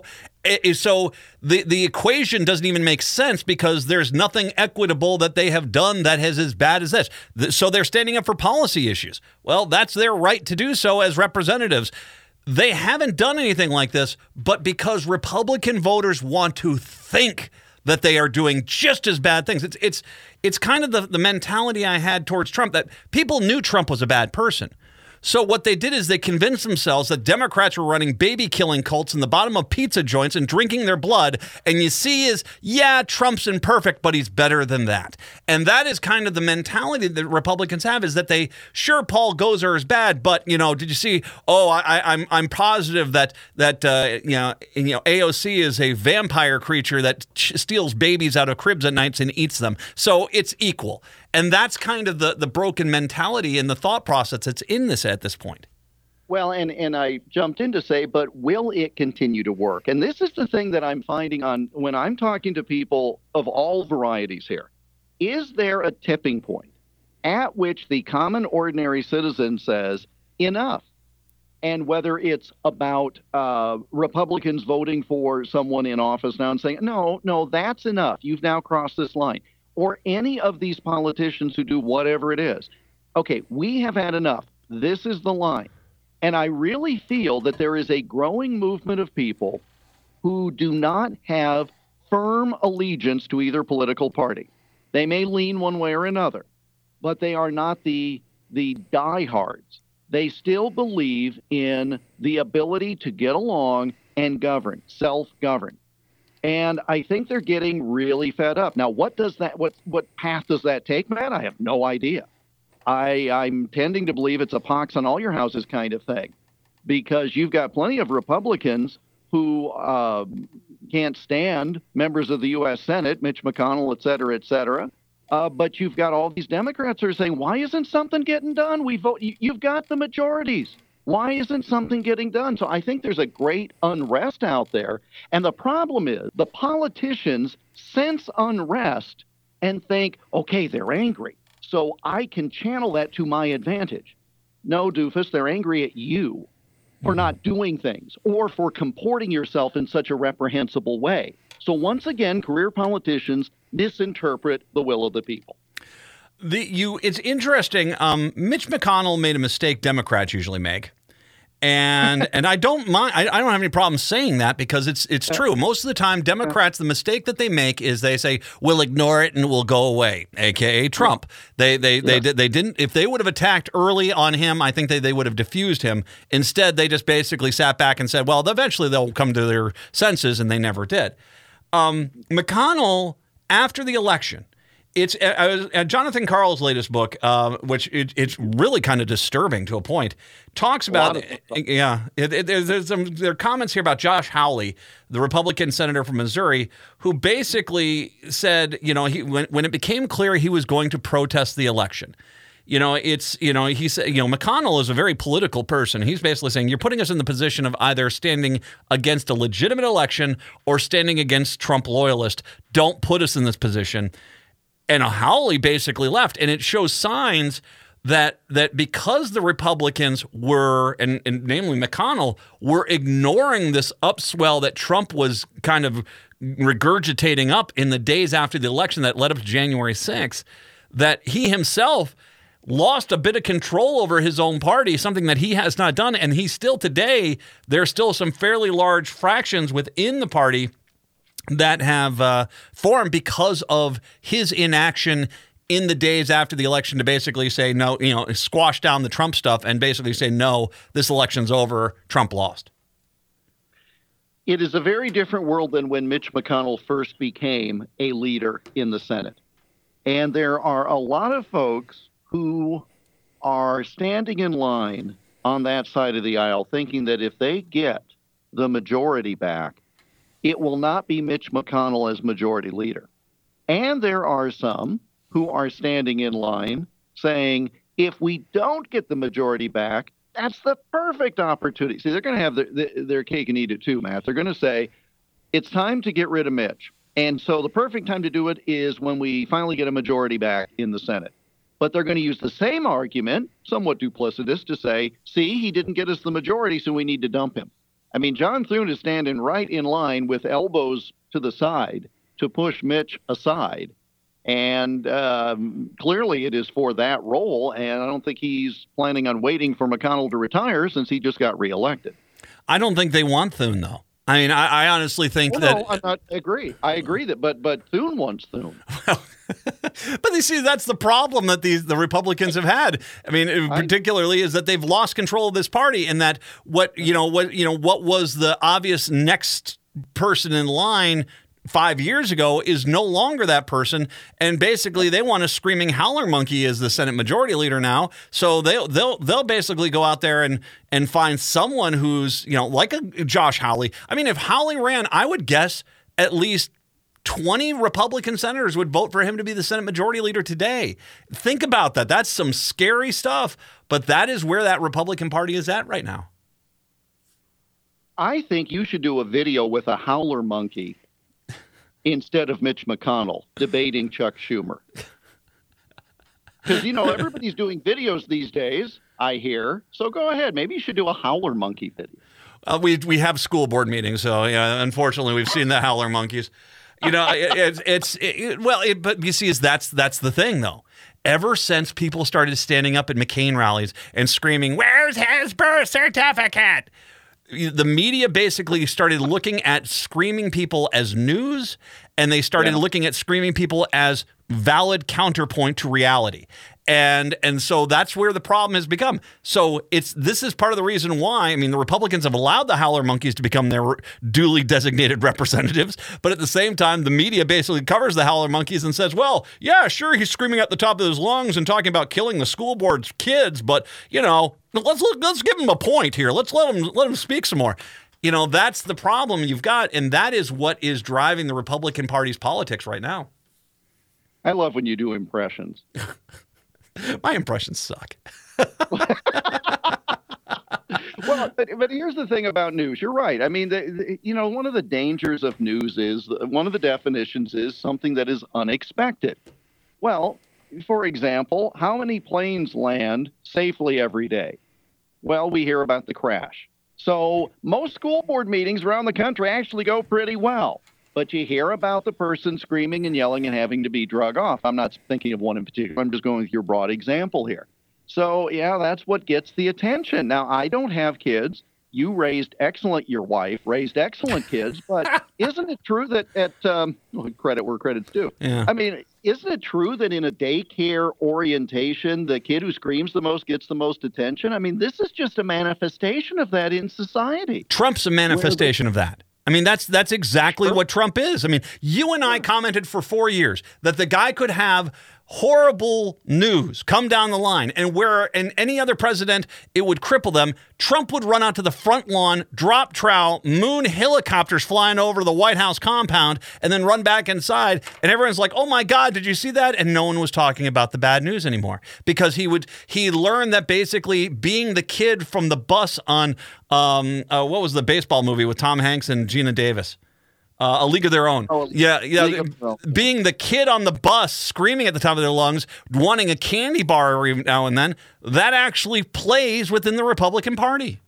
So the equation doesn't even make sense because there's nothing equitable that they have done that is as bad as this. So they're standing up for policy issues. Well, that's their right to do so as representatives. They haven't done anything like this, but because Republican voters want to think that they are doing just as bad things. It's kind of the mentality I had towards Trump, that people knew Trump was a bad person. So what they did is they convinced themselves that Democrats were running baby-killing cults in the bottom of pizza joints and drinking their blood. And you see is, yeah, Trump's imperfect, but he's better than that. And that is kind of the mentality that Republicans have, is that sure, Paul Gosar is bad, but, did you see, I'm positive that AOC is a vampire creature that steals babies out of cribs at nights and eats them. So it's equal. And that's kind of the broken mentality and the thought process that's in this at this point. Well, and I jumped in to say, but will it continue to work? And this is the thing that I'm finding when I'm talking to people of all varieties here. Is there a tipping point at which the common ordinary citizen says, enough? And whether it's about Republicans voting for someone in office now and saying, no, that's enough. You've now crossed this line. Or any of these politicians who do whatever it is. Okay, we have had enough. This is the line. And I really feel that there is a growing movement of people who do not have firm allegiance to either political party. They may lean one way or another, but they are not the diehards. They still believe in the ability to get along and govern, self-govern. And I think they're getting really fed up. Now, what path does that take, Matt? I have no idea. I'm tending to believe it's a pox on all your houses kind of thing, because you've got plenty of Republicans who can't stand members of the U.S. Senate, Mitch McConnell, et cetera, but you've got all these Democrats who are saying, why isn't something getting done? You've got the majorities. Why isn't something getting done? So I think there's a great unrest out there. And the problem is the politicians sense unrest and think, okay, they're angry, so I can channel that to my advantage. No, doofus, they're angry at you for not doing things or for comporting yourself in such a reprehensible way. So once again, career politicians misinterpret the will of the people. It's interesting. Mitch McConnell made a mistake Democrats usually make. And I don't mind. I don't have any problem saying that because it's true. Most of the time, Democrats, the mistake that they make is they say we'll ignore it and we'll go away, aka Trump. They didn't. If they would have attacked early on him, I think they would have diffused him. Instead, they just basically sat back and said, well, eventually they'll come to their senses, and they never did. McConnell, after the election. It's Jonathan Karl's latest book, which it's really kind of disturbing to a point. Talks about there are comments here about Josh Hawley, the Republican senator from Missouri, who basically said, when it became clear he was going to protest the election. He said, McConnell is a very political person. He's basically saying you're putting us in the position of either standing against a legitimate election or standing against Trump loyalists. Don't put us in this position. And Hawley basically left, and it shows signs that because the Republicans were, and namely McConnell, were ignoring this upswell that Trump was kind of regurgitating up in the days after the election that led up to January 6th, that he himself lost a bit of control over his own party, something that he has not done. And he still today, there's still some fairly large fractions within the party that have formed because of his inaction in the days after the election to basically say no, squash down the Trump stuff and basically say, no, this election's over, Trump lost. It is a very different world than when Mitch McConnell first became a leader in the Senate. And there are a lot of folks who are standing in line on that side of the aisle thinking that if they get the majority back, it will not be Mitch McConnell as majority leader. And there are some who are standing in line saying, if we don't get the majority back, that's the perfect opportunity. See, they're going to have their cake and eat it too, Matt. They're going to say, it's time to get rid of Mitch. And so the perfect time to do it is when we finally get a majority back in the Senate. But they're going to use the same argument, somewhat duplicitous, to say, see, he didn't get us the majority, so we need to dump him. I mean, John Thune is standing right in line with elbows to the side to push Mitch aside. And clearly it is for that role. And I don't think he's planning on waiting for McConnell to retire since he just got reelected. I don't think they want Thune, though. I mean, I honestly think that. No, I agree. I agree that, but Thune wants Thune. But you see, that's the problem that the Republicans have had. I mean, particularly is that they've lost control of this party, and that what was the obvious next person in line 5 years ago is no longer that person, and basically they want a screaming howler monkey as the Senate Majority Leader now. So they'll basically go out there and find someone who's like a Josh Hawley. I mean, if Hawley ran, I would guess at least 20 Republican senators would vote for him to be the Senate Majority Leader today. Think about that. That's some scary stuff, but that is where that Republican Party is at right now. I think you should do a video with a howler monkey instead of Mitch McConnell debating Chuck Schumer. Because, everybody's doing videos these days, I hear. So go ahead. Maybe you should do a howler monkey video. We have school board meetings, so unfortunately we've seen the howler monkeys. But you see, that's the thing, though. Ever since people started standing up at McCain rallies and screaming, "Where's his birth certificate?" the media basically started looking at screaming people as news, and they started looking at screaming people as valid counterpoint to reality. And so that's where the problem has become. So this is part of the reason why, I mean, the Republicans have allowed the howler monkeys to become their duly designated representatives, but at the same time, the media basically covers the howler monkeys and says, well, yeah, sure, he's screaming at the top of his lungs and talking about killing the school board's kids, but, let's give him a point here. Let's let him speak some more. That's the problem you've got, and that is what is driving the Republican Party's politics right now. I love when you do impressions. My impressions suck. Well, but here's the thing about news. You're right. I mean, one of the dangers of news is, one of the definitions is something that is unexpected. Well, for example, how many planes land safely every day? Well, we hear about the crash. So most school board meetings around the country actually go pretty well. but you hear about the person screaming and yelling and having to be drug off. I'm not thinking of one in particular. I'm just going with your broad example here. So, yeah, that's what gets the attention. Now, I don't have kids. Your wife raised excellent kids, but isn't it true that credit where credit's due? Yeah. I mean, isn't it true that in a daycare orientation, the kid who screams the most gets the most attention? I mean, this is just a manifestation of that in society. Trump's a manifestation of that. I mean, that's exactly what Trump is. I mean, you and I commented for 4 years that the guy could have horrible news come down the line, and where in any other president it would cripple them, Trump would run out to the front lawn, drop trowel, moon helicopters flying over the White House compound, and then run back inside, and everyone's like, oh my God, did you see that? And no one was talking about the bad news anymore, because he learned that basically being the kid from the bus on what was the baseball movie with Tom Hanks and Gina Davis? A League of Their Own. Yeah. Being the kid on the bus screaming at the top of their lungs, wanting a candy bar every now and then, that actually plays within the Republican Party.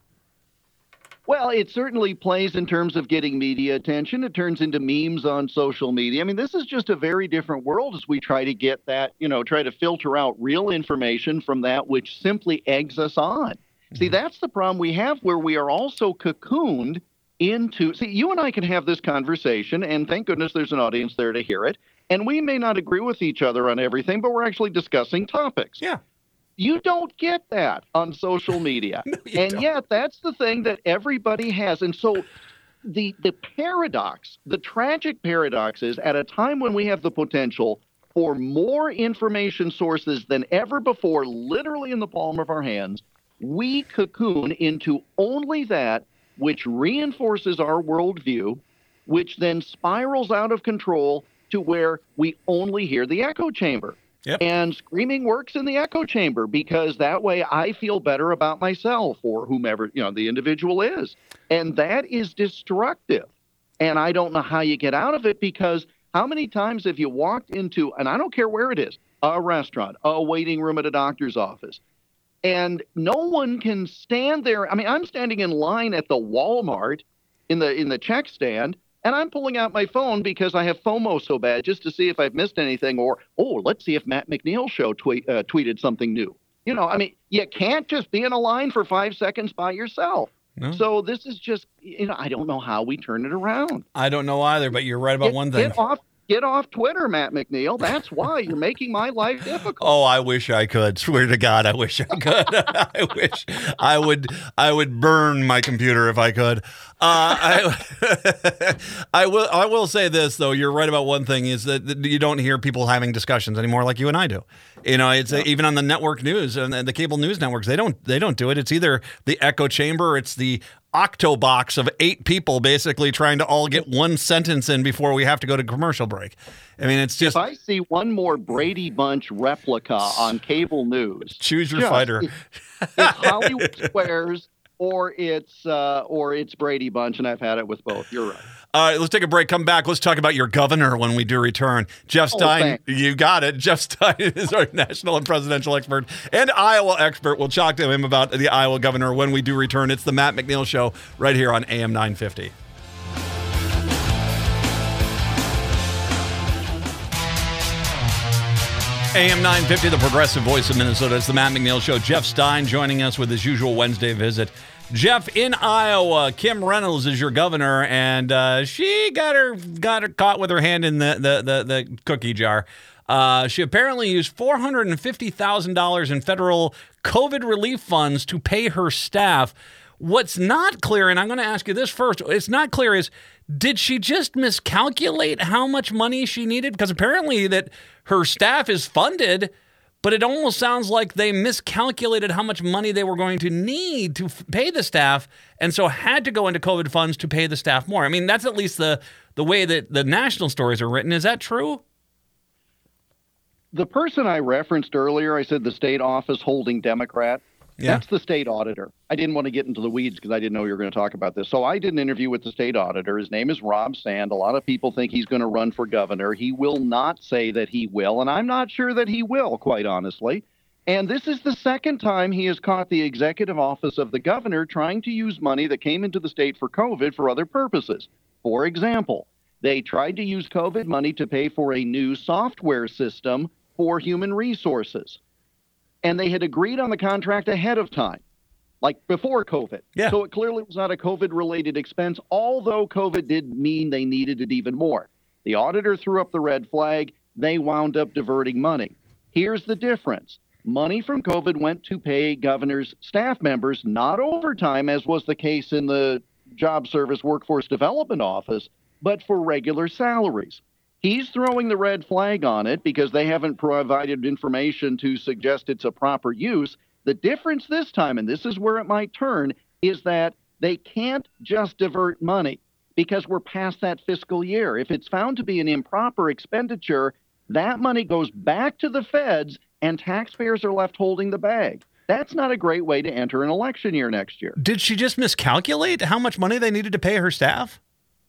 Well, it certainly plays in terms of getting media attention. It turns into memes on social media. I mean, this is just a very different world as we try to get that, try to filter out real information from that which simply eggs us on. See, that's the problem we have, where we are also cocooned into, you and I can have this conversation, and thank goodness there's an audience there to hear it, and we may not agree with each other on everything, but we're actually discussing topics. Yeah. You don't get that on social media. No, and yet that's the thing that everybody has. And so the paradox, the tragic paradox is, at a time when we have the potential for more information sources than ever before, literally in the palm of our hands, we cocoon into only that which reinforces our worldview, which then spirals out of control to where we only hear the echo chamber. Yep. And screaming works in the echo chamber, because that way I feel better about myself or whomever, the individual is. And that is destructive. And I don't know how you get out of it, because how many times have you walked into, and I don't care where it is, a restaurant, a waiting room at a doctor's office, and no one can stand there. I mean, I'm standing in line at the Walmart in the check stand, and I'm pulling out my phone because I have FOMO so bad, just to see if I've missed anything, or, let's see if Matt McNeil show tweeted something new. I mean, you can't just be in a line for 5 seconds by yourself. No. So this is just, I don't know how we turn it around. I don't know either, but you're right about one thing. Get off Twitter, Matt McNeil. That's why you're making my life difficult. Oh, I wish I could. Swear to God, I wish I could. I wish I would burn my computer if I could. I will say this, though. You're right about one thing, is that you don't hear people having discussions anymore like you and I do. It's even on the network news and the cable news networks, they don't do it. It's either the echo chamber, or it's the octobox of 8 people basically trying to all get one sentence in before we have to go to commercial break. I mean, it's just... If I see one more Brady Bunch replica on cable news... Choose your fighter. It's Hollywood Squares or it's Brady Bunch, and I've had it with both. You're right. All right, let's take a break. Come back. Let's talk about your governor when we do return. Jeff Stein, you got it. Jeff Stein is our national and presidential expert and Iowa expert. We'll talk to him about the Iowa governor when we do return. It's the Matt McNeil Show right here on AM 950. AM 950, the progressive voice of Minnesota. It's the Matt McNeil Show. Jeff Stein joining us with his usual Wednesday visit. Jeff, in Iowa, Kim Reynolds is your governor, and she got her caught with her hand in the cookie jar. She apparently used $450,000 in federal COVID relief funds to pay her staff. What's not clear, and I'm going to ask you this first, it's not clear is, did she just miscalculate how much money she needed? Because apparently that her staff is funded, but it almost sounds like they miscalculated how much money they were going to need to pay the staff, and so had to go into COVID funds to pay the staff more. I mean, that's at least the way that the national stories are written. Is that true? The person I referenced earlier, I said the state office holding Democrat. Yeah. That's the state auditor. I didn't want to get into the weeds because I didn't know you were going to talk about this. So I did an interview with the state auditor. His name is Rob Sand. A lot of people think he's going to run for governor. He will not say that he will, and I'm not sure that he will, quite honestly. And this is the second time he has caught the executive office of the governor trying to use money that came into the state for COVID for other purposes. For example, They tried to use COVID money to pay for a new software system for human resources. And they had agreed on the contract ahead of time, like before COVID. Yeah. So it clearly was not a COVID-related expense, although COVID did mean they needed it even more. The auditor threw up the red flag. They wound up diverting money. Here's the difference. Money from COVID went to pay governors' staff members, not overtime, as was the case in the Job Service Workforce Development Office, but for regular salaries. He's throwing the red flag on it because they haven't provided information to suggest it's a proper use. The difference this time, and this is where it might turn, is that they can't just divert money because we're past that fiscal year. If it's found to be an improper expenditure, that money goes back to the feds and taxpayers are left holding the bag. That's not a great way to enter an election year next year. Did she just miscalculate how much money they needed to pay her staff?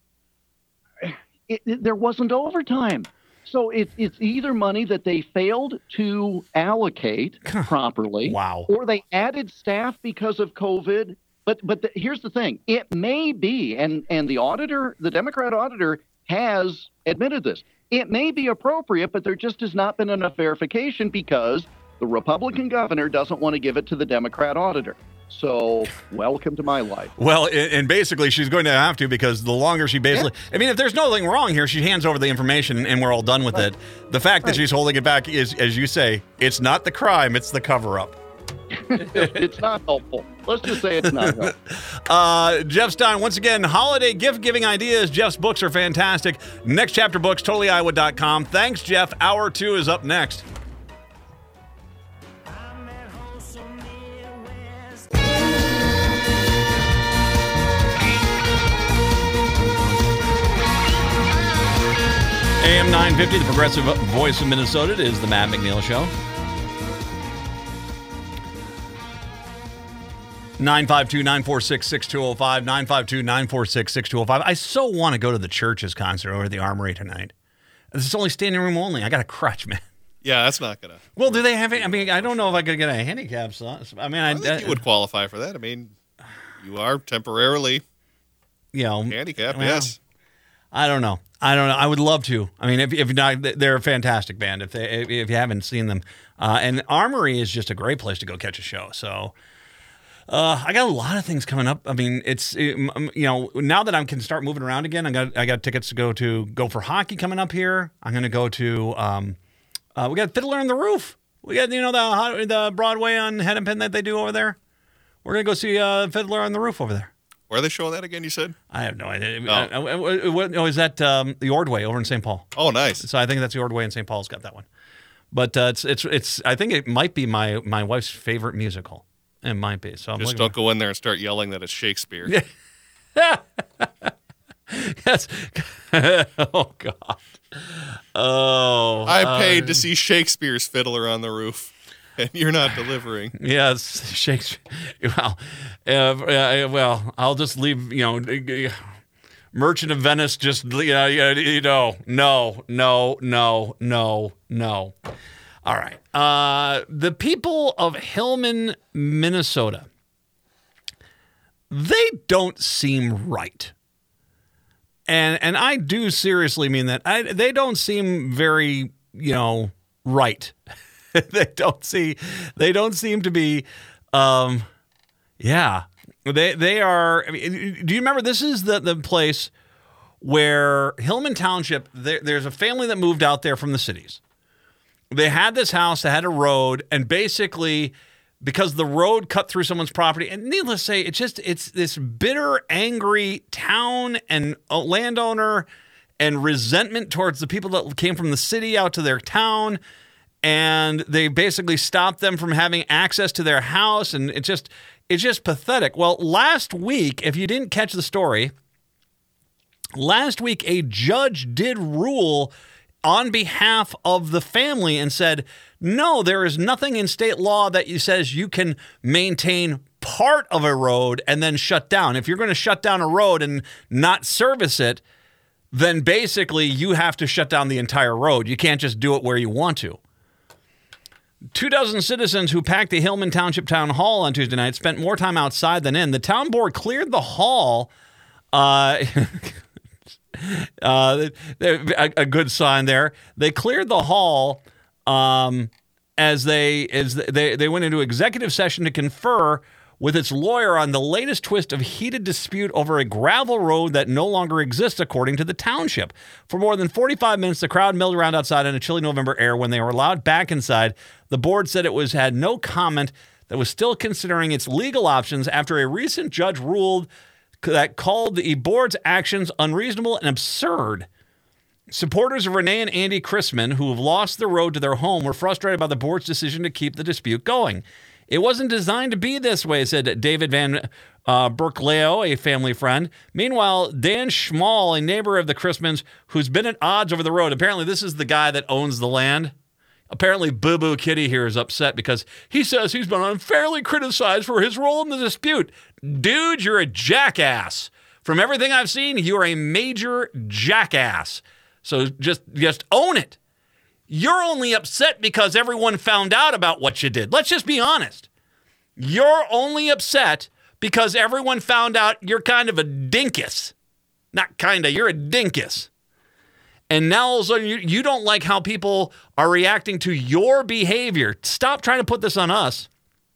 There wasn't overtime. So it's either money that they failed to allocate properly, Wow. or they added staff because of COVID. But here's the thing. It may be, and the auditor, the Democrat auditor, has admitted this. It may be appropriate, but there just has not been enough verification because the Republican governor doesn't want to give it to the Democrat auditor. So welcome to my life. Well, and basically she's going to have to, because the longer she basically, I mean, if there's nothing wrong here, she hands over the information and we're all done with it. The fact that she's holding it back is, as you say, it's not the crime, it's the cover-up. It's not helpful. Let's just say it's not helpful. Jeff Stein, once again, holiday gift-giving ideas. Jeff's books are fantastic. Next Chapter Books, totallyiowa.com. Thanks, Jeff. Hour 2 is up next. AM 950, the progressive voice of Minnesota. It is the Matt McNeil Show. 952-946-6205, 952-946-6205. I so want to go to the Church's concert over at the Armory tonight. This is only standing room only. I got a crutch, man. Yeah, that's not gonna. Well, do they have it? I mean, I don't know if I could get a handicap slot. I mean, I think you would qualify for that. I mean, you are temporarily, handicapped. well, Yes. I don't know. I would love to. I mean, if not, they're a fantastic band. If you haven't seen them, and Armory is just a great place to go catch a show. So. I got a lot of things coming up. I mean, now that I can start moving around again, I got tickets to go for hockey coming up here. I'm going to go to, we got Fiddler on the Roof. We got, the Broadway on Head and Pin that they do over there. We're going to go see Fiddler on the Roof over there. Where are they showing that again, you said? I have no idea. Is that the Ordway over in St. Paul? Oh, nice. So I think that's the Ordway in St. Paul's got that one. But it's I think it might be my wife's favorite musical. It might be. So Just don't go in there and start yelling that it's Shakespeare. Yes. Oh, God. Oh. I paid to see Shakespeare's Fiddler on the Roof, and you're not delivering. Yes, Shakespeare. Well, I'll just leave, Merchant of Venice, just, no. All right. The people of Hillman, Minnesota, they don't seem right. And I do seriously mean that. They don't seem very, right. They don't seem to be, They are, do you remember, this is the place where Hillman Township, there's a family that moved out there from the cities. They had this house that had a road, and basically, because the road cut through someone's property, and needless to say, it's this bitter, angry town and a landowner and resentment towards the people that came from the city out to their town, and they basically stopped them from having access to their house, and it's just pathetic. Well, last week, if you didn't catch the story, a judge did rule on behalf of the family and said, no, there is nothing in state law that says you can maintain part of a road and then shut down. If you're going to shut down a road and not service it, then basically you have to shut down the entire road. You can't just do it where you want to. 24 citizens who packed the Hillman Township Town Hall on Tuesday night spent more time outside than in. The town board cleared the hall A good sign there. They cleared the hall as they went into executive session to confer with its lawyer on the latest twist of heated dispute over a gravel road that no longer exists, according to the township. For more than 45 minutes, the crowd milled around outside in a chilly November air. When they were allowed back inside, the board said it had no comment, that was still considering its legal options after a recent judge ruled that called the board's actions unreasonable and absurd. Supporters of Renee and Andy Chrisman, who have lost the road to their home, were frustrated by the board's decision to keep the dispute going. It wasn't designed to be this way, said David Van Berkleo, a family friend. Meanwhile, Dan Schmall, a neighbor of the Chrismans, who's been at odds over the road. Apparently, this is the guy that owns the land. Apparently, Boo Boo Kitty here is upset because he says he's been unfairly criticized for his role in the dispute. Dude, you're a jackass. From everything I've seen, you're a major jackass. So just own it. You're only upset because everyone found out about what you did. Let's just be honest. You're only upset because everyone found out you're kind of a dinkus. Not kinda, you're a dinkus. And now all of a sudden you don't like how people are reacting to your behavior. Stop trying to put this on us.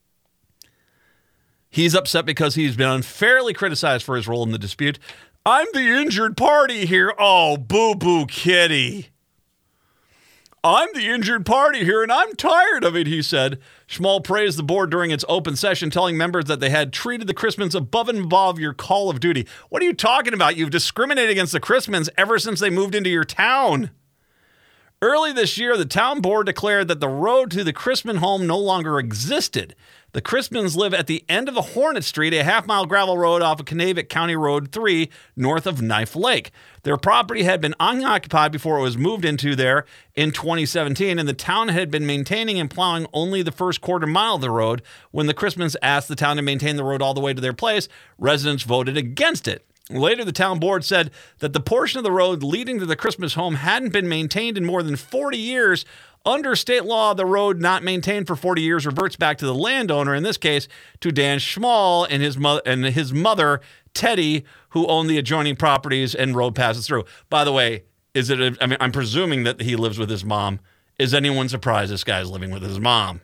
He's upset because he's been unfairly criticized for his role in the dispute. I'm the injured party here. Oh, boo-boo kitty. I'm the injured party here, and I'm tired of it, he said. Schmall praised the board during its open session, telling members that they had treated the Chrismans above and above your call of duty. What are you talking about? You've discriminated against the Chrismans ever since they moved into your town. Early this year, the town board declared that the road to the Chrisman home no longer existed. The Chrismans live at the end of the Hornet Street, a half-mile gravel road off of Kanabec County Road 3, north of Knife Lake. Their property had been unoccupied before it was moved into there in 2017, and the town had been maintaining and plowing only the first quarter mile of the road. When the Chrismans asked the town to maintain the road all the way to their place, residents voted against it. Later, the town board said that the portion of the road leading to the Christmas home hadn't been maintained in more than 40 years. Under state law, the road not maintained for 40 years reverts back to the landowner, in this case, to Dan Schmall and his mother, Teddy, who own the adjoining properties and road passes through. By the way, I'm presuming that he lives with his mom. Is anyone surprised this guy's living with his mom?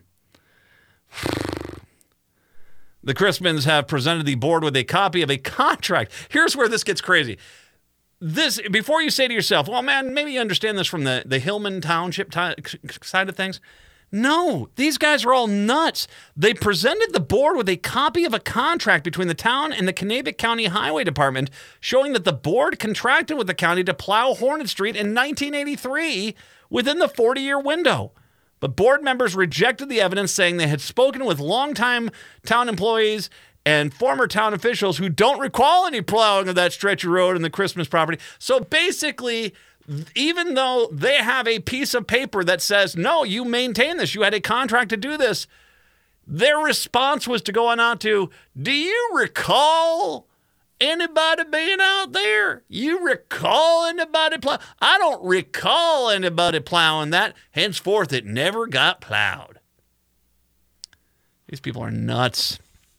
The Chrismans have presented the board with a copy of a contract. Here's where this gets crazy. This, before you say to yourself, well, man, maybe you understand this from the Hillman Township side of things. No, these guys are all nuts. They presented the board with a copy of a contract between the town and the Kanabec County Highway Department showing that the board contracted with the county to plow Hornet Street in 1983 within the 40-year window. But board members rejected the evidence, saying they had spoken with longtime town employees and former town officials who don't recall any plowing of that stretch of road in the Christmas property. So basically, even though they have a piece of paper that says, no, you maintain this, you had a contract to do this, their response was to go on out to, do you recall anybody being out there? You recall anybody plowing? I don't recall anybody plowing that. Henceforth, it never got plowed. These people are nuts.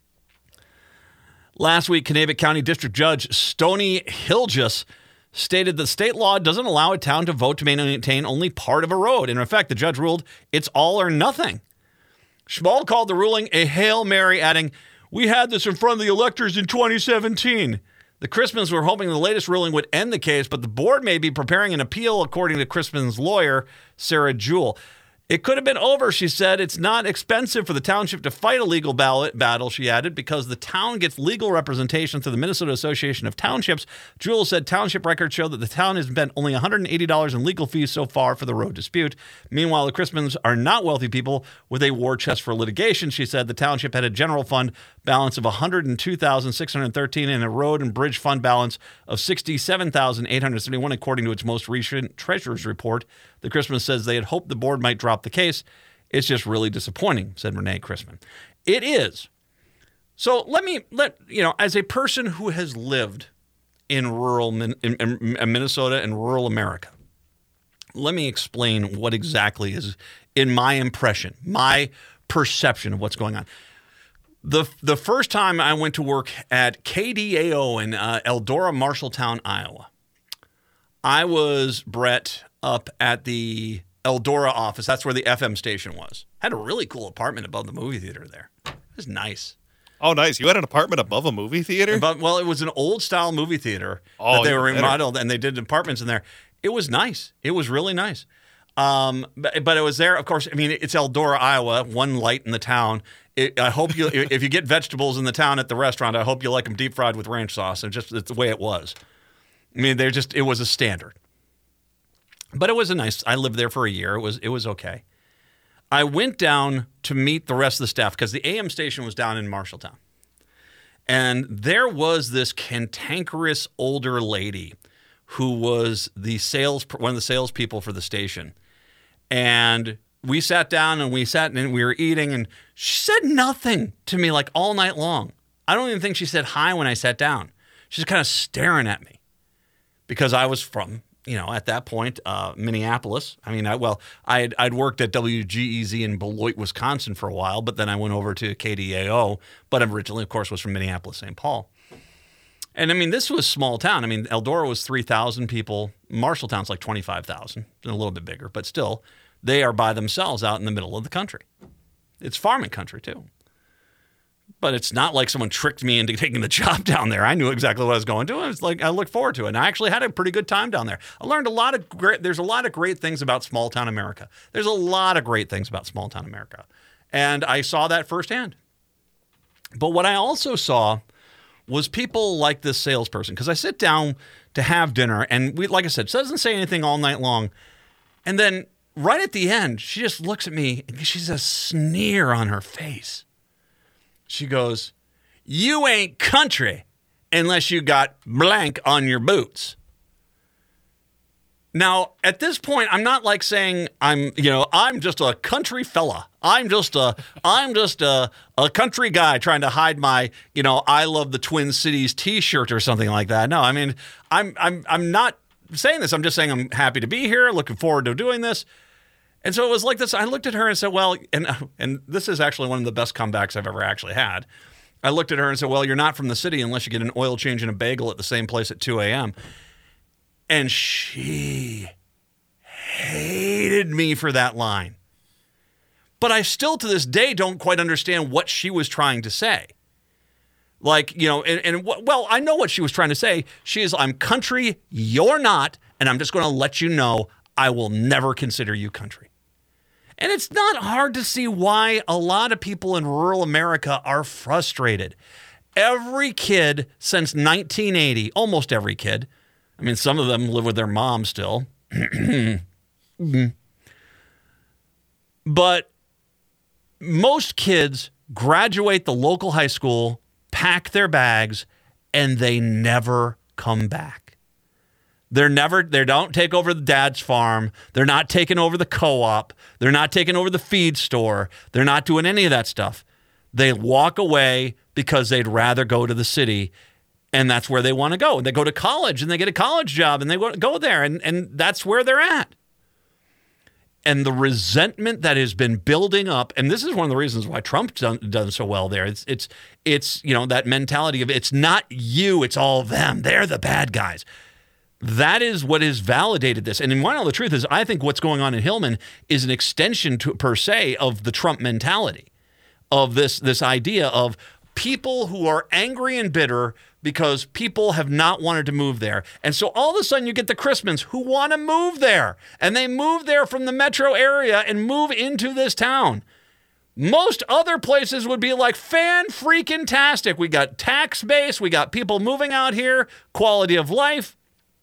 Last week, Kanabec County District Judge Stony Hilgis stated that state law doesn't allow a town to vote to maintain only part of a road. In effect, the judge ruled it's all or nothing. Schmall called the ruling a Hail Mary, adding, we had this in front of the electors in 2017. The Chrismans were hoping the latest ruling would end the case, but the board may be preparing an appeal, according to Chrisman's lawyer, Sarah Jewell. It could have been over, she said. It's not expensive for the township to fight a legal battle, she added, because the town gets legal representation through the Minnesota Association of Townships. Jewell said township records show that the town has spent only $180 in legal fees so far for the road dispute. Meanwhile, the Chrismans are not wealthy people with a war chest for litigation. She said the township had a general fund balance of $102,613 and a road and bridge fund balance of $67,871, according to its most recent treasurer's report. The Chrismans says they had hoped the board might drop the case. It's just really disappointing, said Renee Chrisman. It is. So as a person who has lived in rural in Minnesota and rural America, let me explain what exactly is in my impression, my perception of what's going on. The first time I went to work at KDAO in Eldora, Marshalltown, Iowa, I was, Brett, up at the Eldora office. That's where the FM station was. Had a really cool apartment above the movie theater there. It was nice. Oh, nice. You had an apartment above a movie theater? Well, it was an old-style movie theater that they were remodeled, and they did apartments in there. It was nice. It was really nice. But it was there, of course. I mean, it's Eldora, Iowa, one light in the town. I hope you, if you get vegetables in the town at the restaurant, I hope you like them deep fried with ranch sauce. It's the way it was. I mean, it was a standard. But it was I lived there for a year. It was okay. I went down to meet the rest of the staff because the AM station was down in Marshalltown. And there was this cantankerous older lady who was one of the salespeople for the station. And we sat down and we were eating, and she said nothing to me like all night long. I don't even think she said hi when I sat down. She's kind of staring at me because I was from, at that point, Minneapolis. I mean, I'd worked at WGEZ in Beloit, Wisconsin for a while, but then I went over to KDAO, but originally, of course, was from Minneapolis, St. Paul. And I mean, this was small town. I mean, Eldora was 3,000 people. Marshalltown's like 25,000, a little bit bigger, but still, they are by themselves out in the middle of the country. It's farming country, too. But it's not like someone tricked me into taking the job down there. I knew exactly what I was going to. I looked forward to it. And I actually had a pretty good time down there. I learned there's a lot of great things about small town America. There's a lot of great things about small town America. And I saw that firsthand. But what I also saw was people like this salesperson. Because I sit down to have dinner, and like I said, doesn't say anything all night long. And then right at the end, she just looks at me, and she's a sneer on her face. She goes, "You ain't country unless you got blank on your boots." Now, at this point, I'm not like saying I'm just a country fella. I'm just a country guy trying to hide my, I love the Twin Cities T-shirt or something like that. No, I mean, I'm not saying this. I'm just saying I'm happy to be here, looking forward to doing this. And so it was like this. I looked at her and said, well, and this is actually one of the best comebacks I've ever actually had. I looked at her and said, well, you're not from the city unless you get an oil change and a bagel at the same place at 2 a.m. And she hated me for that line. But I still to this day don't quite understand what she was trying to say. Like, I know what she was trying to say. She is, I'm country, you're not, and I'm just going to let you know I will never consider you country. And it's not hard to see why a lot of people in rural America are frustrated. Every kid since 1980, almost every kid, I mean, some of them live with their mom still, but most kids graduate the local high school, pack their bags, and they never come back. They don't take over the dad's farm. They're not taking over the co-op. They're not taking over the feed store. They're not doing any of that stuff. They walk away because they'd rather go to the city, and that's where they want to go. And they go to college, and they get a college job, and they go there, and that's where they're at. And the resentment that has been building up, and this is one of the reasons why Trump's done so well there. It's that mentality of it's not you, it's all them. They're the bad guys. That is what has validated this. And the truth is, I think what's going on in Hillman is an extension per se of the Trump mentality, of this idea of people who are angry and bitter because people have not wanted to move there. And so all of a sudden you get the Christmans who want to move there. And they move there from the metro area and move into this town. Most other places would be like fan-freaking-tastic. We got tax base. We got people moving out here. Quality of life.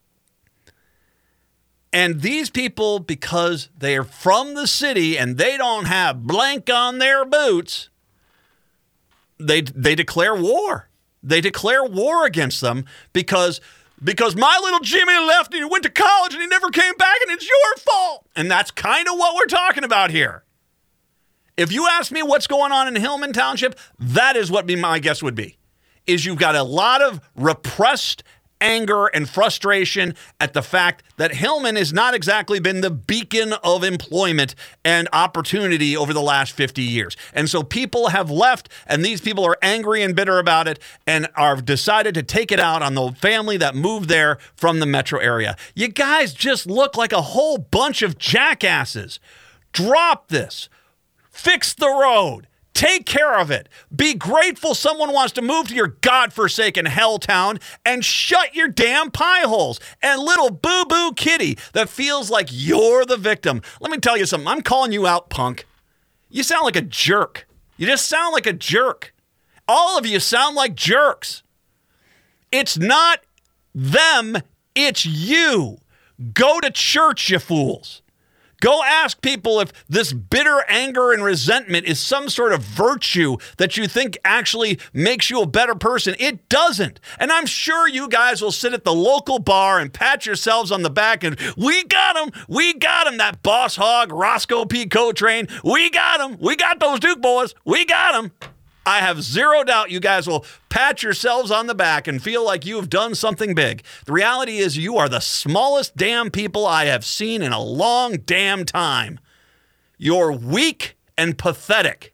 And these people, because they are from the city and they don't have blank on their boots, they declare war. They declare war against them because my little Jimmy left and he went to college and he never came back and it's your fault. And that's kind of what we're talking about here. If you ask me what's going on in Hillman Township, that is what my guess would be, is you've got a lot of repressed anger and frustration at the fact that Hillman has not exactly been the beacon of employment and opportunity over the last 50 years. And so people have left, and these people are angry and bitter about it and are decided to take it out on the family that moved there from the metro area. You guys just look like a whole bunch of jackasses. Drop this. Fix the road. Take care of it. Be grateful someone wants to move to your godforsaken hell town, and shut your damn pie holes. And little boo-boo kitty that feels like you're the victim. Let me tell you something. I'm calling you out, punk. You sound like a jerk. You just sound like a jerk. All of you sound like jerks. It's not them. It's you. Go to church, you fools. Go ask people if this bitter anger and resentment is some sort of virtue that you think actually makes you a better person. It doesn't. And I'm sure you guys will sit at the local bar and pat yourselves on the back and, we got him, that boss hog, Roscoe P. Coltrane. We got him. We got those Duke boys. We got him. I have zero doubt you guys will pat yourselves on the back and feel like you have done something big. The reality is you are the smallest damn people I have seen in a long damn time. You're weak and pathetic.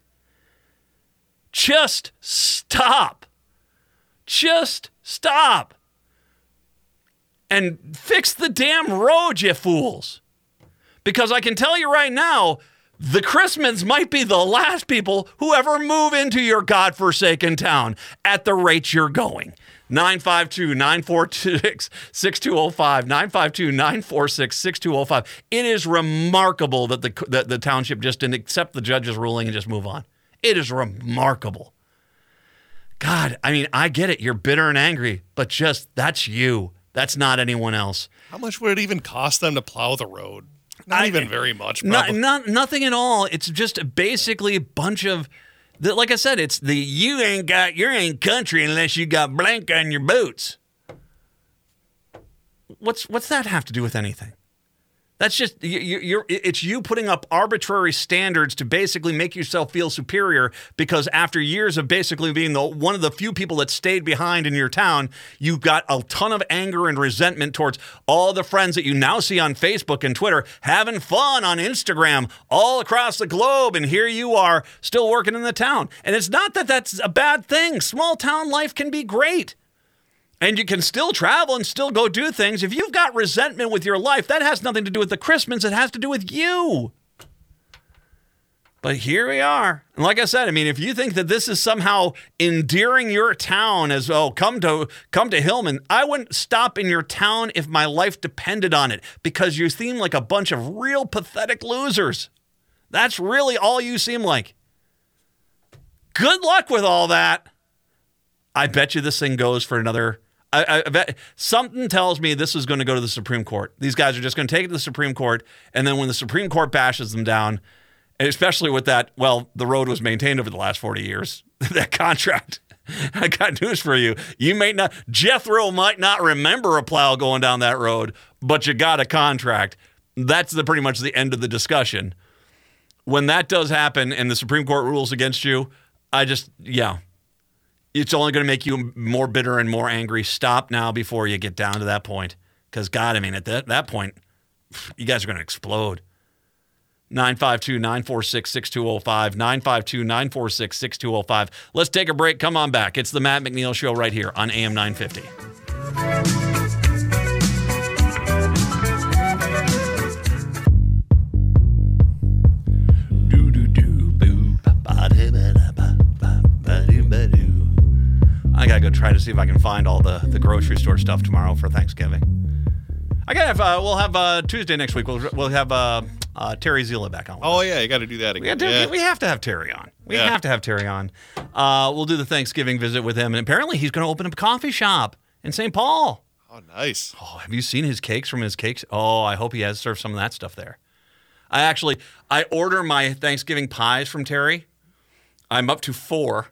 Just stop. Just stop. And fix the damn road, you fools. Because I can tell you right now, the Chrismans might be the last people who ever move into your godforsaken town at the rate you're going. 952-946-6205, 952-946-6205. It is remarkable that the township just didn't accept the judge's ruling and just move on. It is remarkable. God, I mean, I get it. You're bitter and angry, but just that's you. That's not anyone else. How much would it even cost them to plow the road? Not even very much, probably. Nothing at all. It's just basically a bunch of, like I said, it's the you ain't country unless you got blank on your boots. What's that have to do with anything? That's just it's you putting up arbitrary standards to basically make yourself feel superior because after years of basically being one of the few people that stayed behind in your town, you got a ton of anger and resentment towards all the friends that you now see on Facebook and Twitter having fun on Instagram all across the globe, and here you are still working in the town. And it's not that that's a bad thing. Small town life can be great. And you can still travel and still go do things. If you've got resentment with your life, that has nothing to do with the Chrismans. It has to do with you. But here we are. And like I said, I mean, if you think that this is somehow endearing your town as, oh, come to Hillman, I wouldn't stop in your town if my life depended on it because you seem like a bunch of real pathetic losers. That's really all you seem like. Good luck with all that. I bet you this thing goes for another... I bet something tells me this is going to go to the Supreme Court. These guys are just going to take it to the Supreme Court, and then when the Supreme Court bashes them down, and especially with that, well, the road was maintained over the last 40 years, that contract, I got news for you. Jethro might not remember a plow going down that road, but you got a contract. That's pretty much the end of the discussion. When that does happen and the Supreme Court rules against you, it's only going to make you more bitter and more angry. Stop now before you get down to that point. Because, God, I mean, at that point, you guys are going to explode. 952-946-6205, 952-946-6205. Let's take a break. Come on back. It's the Matt McNeil Show right here on AM 950. I gotta go try to see if I can find all the grocery store stuff tomorrow for Thanksgiving. We'll have Tuesday next week. We'll have Terry Zila back on. Oh yeah, you got to do that again. We have to have Terry on. We have to have Terry on. We'll do the Thanksgiving visit with him, and apparently he's going to open a coffee shop in St. Paul. Oh, nice. Oh, have you seen his cakes from his cakes? Oh, I hope he has served some of that stuff there. I order my Thanksgiving pies from Terry. I'm up to 4.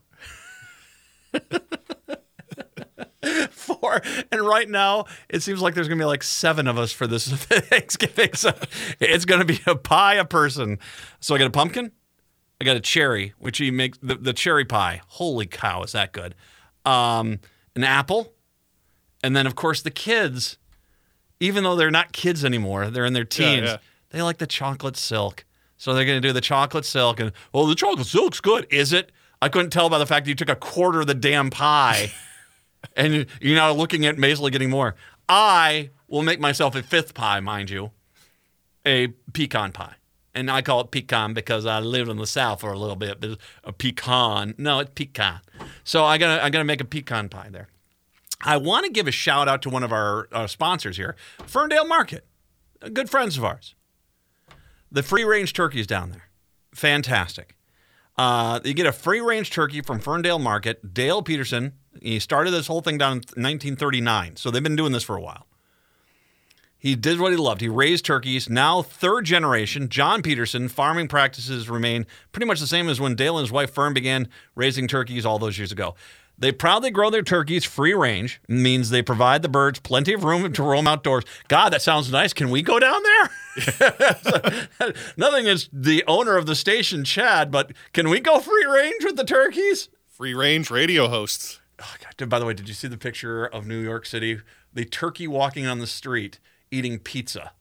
4, and right now it seems like there's gonna be like 7 of us for this Thanksgiving, so it's gonna be a pie a person. So I got a pumpkin, I got a cherry, which he makes the cherry pie. Holy cow, is that good? An apple, And then, of course, the kids, even though they're not kids anymore, they're in their teens, they like the chocolate silk. So they're going to do the chocolate silk. And, oh, the chocolate silk's good. Is it? I couldn't tell by the fact that you took a quarter of the damn pie. And you're now looking at basically getting more. I will make myself a fifth pie, mind you, a pecan pie. And I call it pecan because I lived in the South for a little bit. There's a pecan. No, it's pecan. So I'm gonna make a pecan pie there. I want to give a shout out to one of our sponsors here, Ferndale Market, good friends of ours. The free-range turkeys down there, fantastic. You get a free-range turkey from Ferndale Market. Dale Peterson, he started this whole thing down in 1939, so they've been doing this for a while. He did what he loved. He raised turkeys. Now, third generation, John Peterson, farming practices remain pretty much the same as when Dale and his wife Fern began raising turkeys all those years ago. They proudly grow their turkeys free range. It means they provide the birds plenty of room to roam outdoors. God, that sounds nice. Can we go down there? Nothing is the owner of the station, Chad, but can we go free range with the turkeys? Free range radio hosts. Oh, God. By the way, did you see the picture of New York City? The turkey walking on the street eating pizza.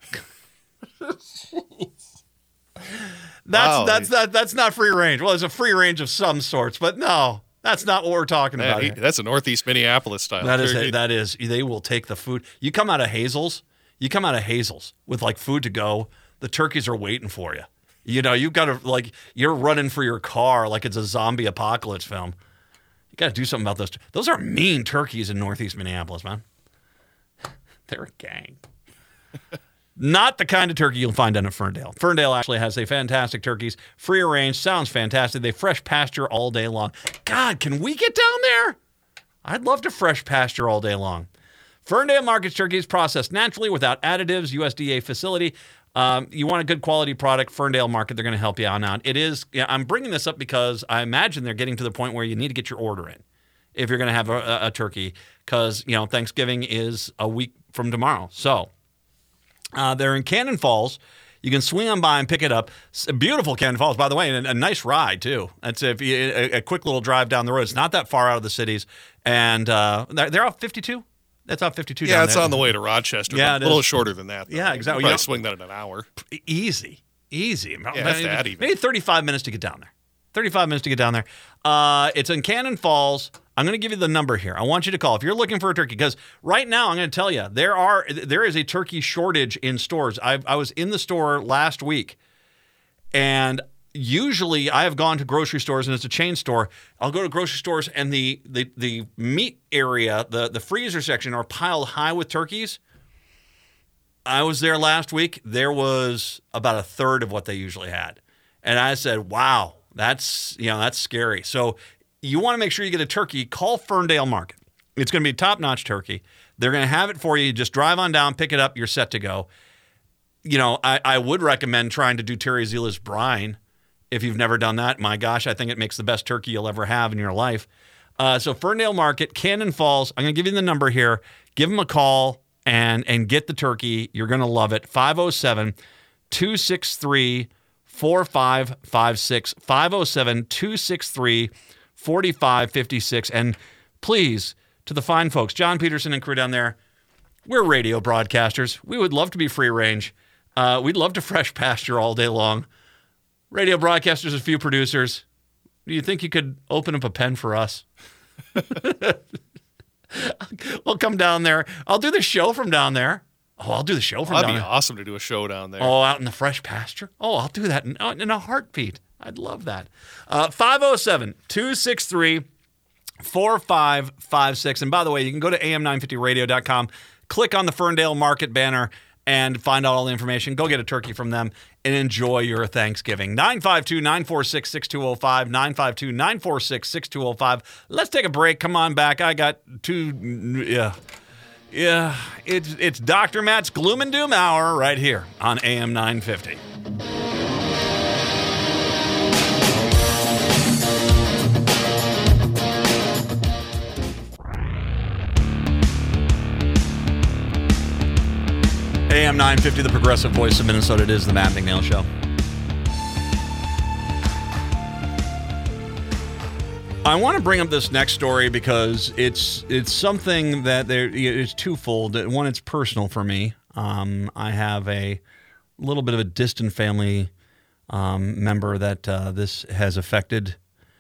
That's not free range. Well, it's a free range of some sorts, but no. That's not what we're talking about here. That's a Northeast Minneapolis style. That is. They will take the food. You come out of Hazel's with like food to go. The turkeys are waiting for you. You know, you've got to you're running for your car like it's a zombie apocalypse film. You got to do something about those. Those are mean turkeys in Northeast Minneapolis, man. They're a gang. Not the kind of turkey you'll find down at Ferndale. Ferndale actually has a fantastic turkeys, free range, sounds fantastic. They fresh pasture all day long. God, can we get down there? I'd love to fresh pasture all day long. Ferndale Market's turkeys processed naturally without additives, USDA facility. You want a good quality product, Ferndale Market, they're going to help you out. It is. I'm bringing this up because I imagine they're getting to the point where you need to get your order in if you're going to have a turkey because, Thanksgiving is a week from tomorrow. So they're in Cannon Falls. You can swing on by and pick it up. It's a beautiful Cannon Falls, by the way, and a nice ride, too. It's a quick little drive down the road. It's not that far out of the cities. And they're off 52? That's off 52 down there. Yeah, it's on the way to Rochester. Yeah, a little shorter than that, though. Yeah, exactly. You probably swing that in an hour. Easy. Yeah, that's that even. Maybe 35 minutes to get down there. 35 minutes to get down there. It's in Cannon Falls. I'm going to give you the number here. I want you to call if you're looking for a turkey because right now I'm going to tell you there is a turkey shortage in stores. I was in the store last week, and usually I have gone to grocery stores and it's a chain store. I'll go to grocery stores and the meat area, the freezer section are piled high with turkeys. I was there last week. There was about a third of what they usually had, and I said, "Wow, that's scary." So you want to make sure you get a turkey, call Ferndale Market. It's going to be a top-notch turkey. They're going to have it for you. You just drive on down, pick it up, you're set to go. I would recommend trying to do Terry Zila's brine if you've never done that. My gosh, I think it makes the best turkey you'll ever have in your life. So Ferndale Market, Cannon Falls. I'm going to give you the number here. Give them a call and get the turkey. You're going to love it. 507-263-4556. 507-263-4556. And please, to the fine folks, John Peterson and crew down there, we're radio broadcasters. We would love to be free range. We'd love to fresh pasture all day long. Radio broadcasters, a few producers. Do you think you could open up a pen for us? We'll come down there. I'll do the show from down there. Oh, I'll do the show from down there. That'd be awesome to do a show down there. Oh, out in the fresh pasture? Oh, I'll do that in a heartbeat. I'd love that. 507-263-4556. And by the way, you can go to am950radio.com, click on the Ferndale Market banner, and find out all the information. Go get a turkey from them and enjoy your Thanksgiving. 952-946-6205, 952-946-6205. Let's take a break. Come on back. I got it's Dr. Matt's Gloom and Doom Hour right here on AM 950. AM 950, the progressive voice of Minnesota. It is the Matt McNeil Show. I want to bring up this next story because it's something that it's twofold. One, it's personal for me. I have a little bit of a distant family member that this has affected,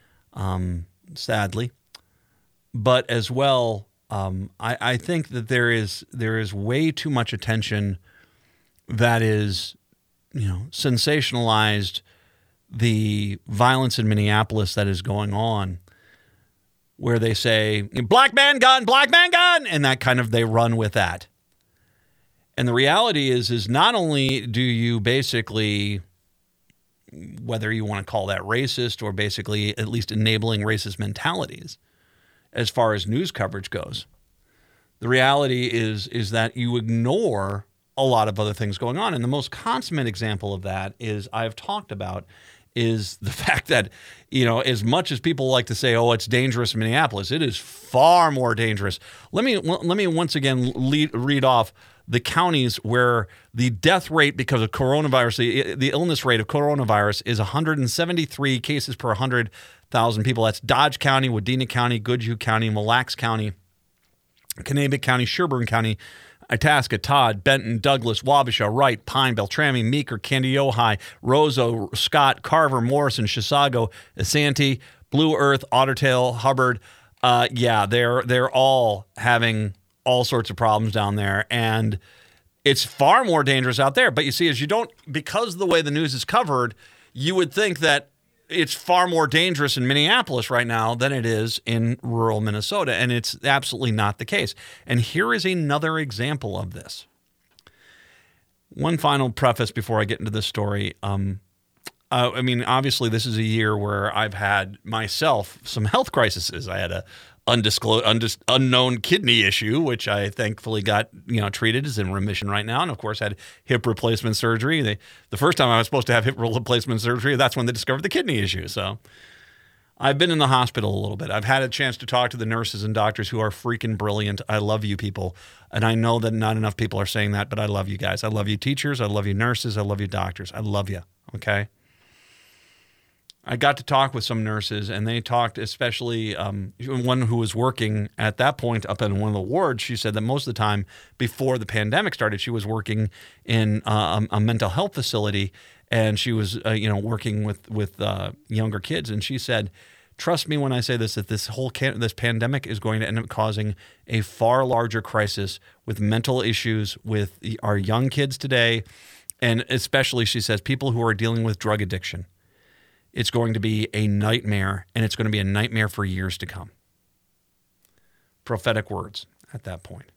sadly. But as well, I think that there is way too much attention that is, sensationalized the violence in Minneapolis that is going on, where they say, black man gun, and that kind of, they run with that. And the reality is not only do you basically, whether you want to call that racist or basically at least enabling racist mentalities as far as news coverage goes, the reality is that you ignore a lot of other things going on. And the most consummate example of that is I've talked about is the fact that, as much as people like to say, oh, it's dangerous in Minneapolis, it is far more dangerous. Let me once again read off the counties where the death rate because of coronavirus, the illness rate of coronavirus is 173 cases per 100,000 people. That's Dodge County, Wadena County, Goodhue County, Mille Lacs County, Kanabec County, Sherburne County, Itasca, Todd, Benton, Douglas, Wabasha, Wright, Pine, Beltrami, Meeker, Candy, Ojai, Roseau, Scott, Carver, Morrison, Chisago, Asante, Blue Earth, Ottertail, Hubbard. They're all having all sorts of problems down there, and it's far more dangerous out there. But you see, because of the way the news is covered, you would think that it's far more dangerous in Minneapolis right now than it is in rural Minnesota, and it's absolutely not the case. And here is another example of this. One final preface before I get into this story. Obviously, this is a year where I've had myself some health crises. I had a unknown kidney issue, which I thankfully got treated, is in remission right now, and of course had hip replacement surgery. The first time I was supposed to have hip replacement surgery, that's when they discovered the kidney issue. So I've been in the hospital a little bit. I've had a chance to talk to the nurses and doctors who are freaking brilliant. I love you people, and I know that not enough people are saying that, but I love you guys. I love you teachers. I love you nurses. I love you doctors. I love you. Okay. I got to talk with some nurses, and they talked, especially one who was working at that point up in one of the wards. She said that most of the time before the pandemic started, she was working in a mental health facility, and she was working with younger kids. And she said, "Trust me when I say this, that this pandemic is going to end up causing a far larger crisis with mental issues with our young kids today, and especially," she says, people who are dealing with drug addiction. It's going to be a nightmare, and it's going to be a nightmare for years to come. Prophetic words at that point.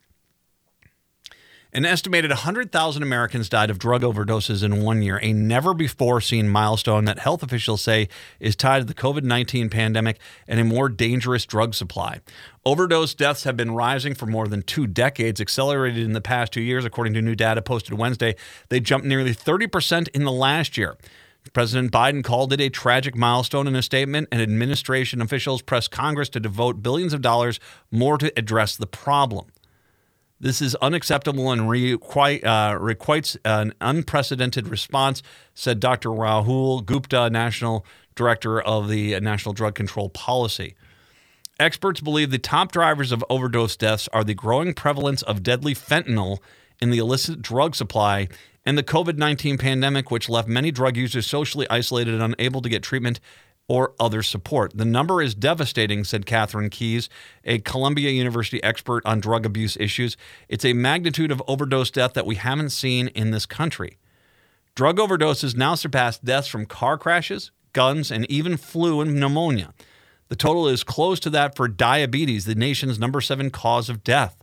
An estimated 100,000 Americans died of drug overdoses in 1 year, a never-before-seen milestone that health officials say is tied to the COVID-19 pandemic and a more dangerous drug supply. Overdose deaths have been rising for more than 2 decades, accelerated in the past 2 years, according to new data posted Wednesday. They jumped nearly 30% in the last year. President Biden called it a tragic milestone in a statement, and administration officials pressed Congress to devote billions of dollars more to address the problem. This is unacceptable and requires an unprecedented response, said Dr. Rahul Gupta, National Director of the National Drug Control Policy. Experts believe the top drivers of overdose deaths are the growing prevalence of deadly fentanyl in the illicit drug supply and the COVID-19 pandemic, which left many drug users socially isolated and unable to get treatment or other support. The number is devastating, said Catherine Keyes, a Columbia University expert on drug abuse issues. It's a magnitude of overdose death that we haven't seen in this country. Drug overdoses now surpass deaths from car crashes, guns, and even flu and pneumonia. The total is close to that for diabetes, the nation's number 7 cause of death.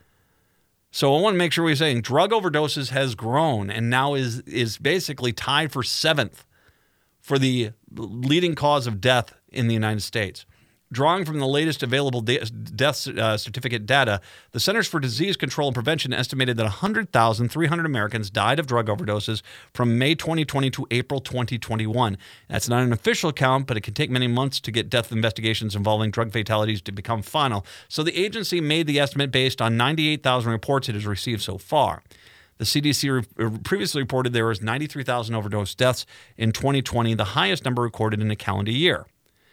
So I want to make sure we're saying drug overdoses has grown and now is basically tied for 7th for the leading cause of death in the United States. Drawing from the latest available death certificate data, the Centers for Disease Control and Prevention estimated that 100,300 Americans died of drug overdoses from May 2020 to April 2021. That's not an official count, but it can take many months to get death investigations involving drug fatalities to become final. So the agency made the estimate based on 98,000 reports it has received so far. The CDC previously reported there was 93,000 overdose deaths in 2020, the highest number recorded in a calendar year.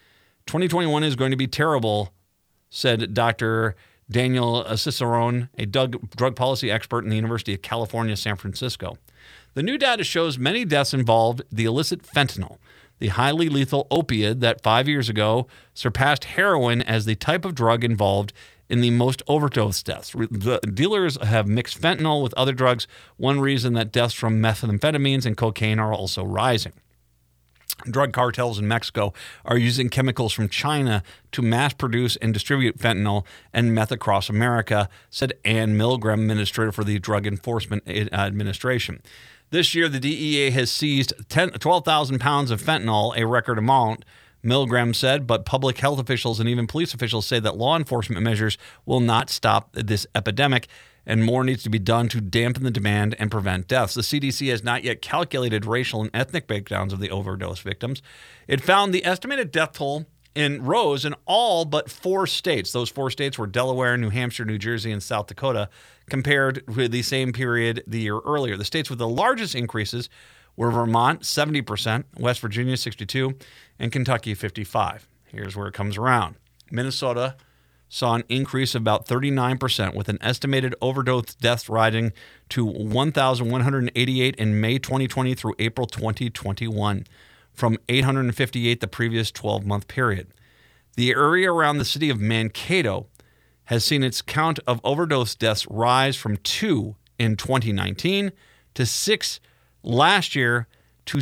2021 is going to be terrible, said Dr. Daniel Cicerone, a drug policy expert in the University of California, San Francisco. The new data shows many deaths involved the illicit fentanyl, the highly lethal opioid that 5 years ago surpassed heroin as the type of drug involved in the most overdose deaths. The dealers have mixed fentanyl with other drugs, one reason that deaths from methamphetamines and cocaine are also rising. Drug cartels in Mexico are using chemicals from China to mass produce and distribute fentanyl and meth across America, said Ann Milgram, administrator for the Drug Enforcement Administration. This year, the DEA has seized 12,000 pounds of fentanyl, a record amount, Milgram said, but public health officials and even police officials say that law enforcement measures will not stop this epidemic, and more needs to be done to dampen the demand and prevent deaths. The CDC has not yet calculated racial and ethnic breakdowns of the overdose victims. It found the estimated death toll rose in all but 4 states. Those 4 states were Delaware, New Hampshire, New Jersey, and South Dakota, compared with the same period the year earlier. The states with the largest increases were Vermont, 70%, West Virginia, 62%, and Kentucky, 55%. Here's where it comes around. Minnesota saw an increase of about 39%, with an estimated overdose deaths rising to 1,188 in May 2020 through April 2021, from 858 the previous 12-month period. The area around the city of Mankato has seen its count of overdose deaths rise from 2 in 2019 to 6 last year to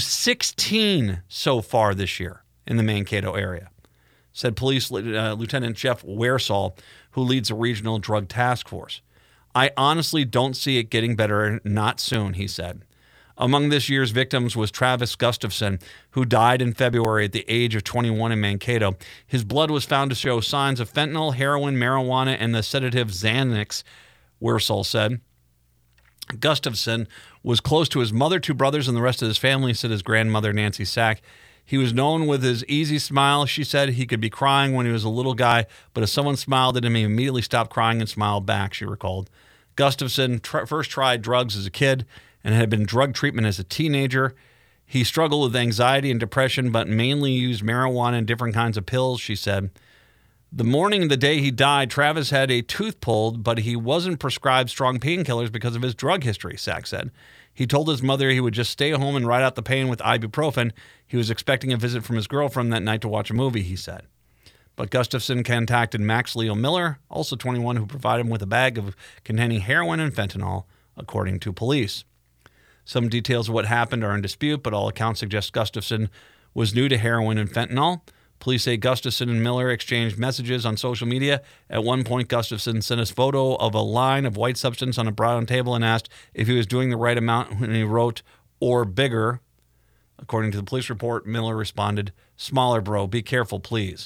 16 so far this year in the Mankato area, said Police Lieutenant Jeff Wearsall, who leads a regional drug task force. I honestly don't see it getting better, not soon, he said. Among this year's victims was Travis Gustafson, who died in February at the age of 21 in Mankato. His blood was found to show signs of fentanyl, heroin, marijuana, and the sedative Xanax, Wearsall said. Gustafson was close to his mother, 2 brothers, and the rest of his family, said his grandmother, Nancy Sack. He was known with his easy smile. She said he could be crying when he was a little guy, but if someone smiled at him, he immediately stopped crying and smiled back, she recalled. Gustafson first tried drugs as a kid and had been drug treatment as a teenager. He struggled with anxiety and depression, but mainly used marijuana and different kinds of pills, she said. The morning of the day he died, Travis had a tooth pulled, but he wasn't prescribed strong painkillers because of his drug history, Sack said. He told his mother he would just stay home and ride out the pain with ibuprofen. He was expecting a visit from his girlfriend that night to watch a movie, he said. But Gustafson contacted Max Leo Miller, also 21, who provided him with a bag containing heroin and fentanyl, according to police. Some details of what happened are in dispute, but all accounts suggest Gustafson was new to heroin and fentanyl. Police say Gustafson and Miller exchanged messages on social media. At one point, Gustafson sent us a photo of a line of white substance on a brown table and asked if he was doing the right amount when he wrote, or bigger. According to the police report, Miller responded, smaller, bro. Be careful, please.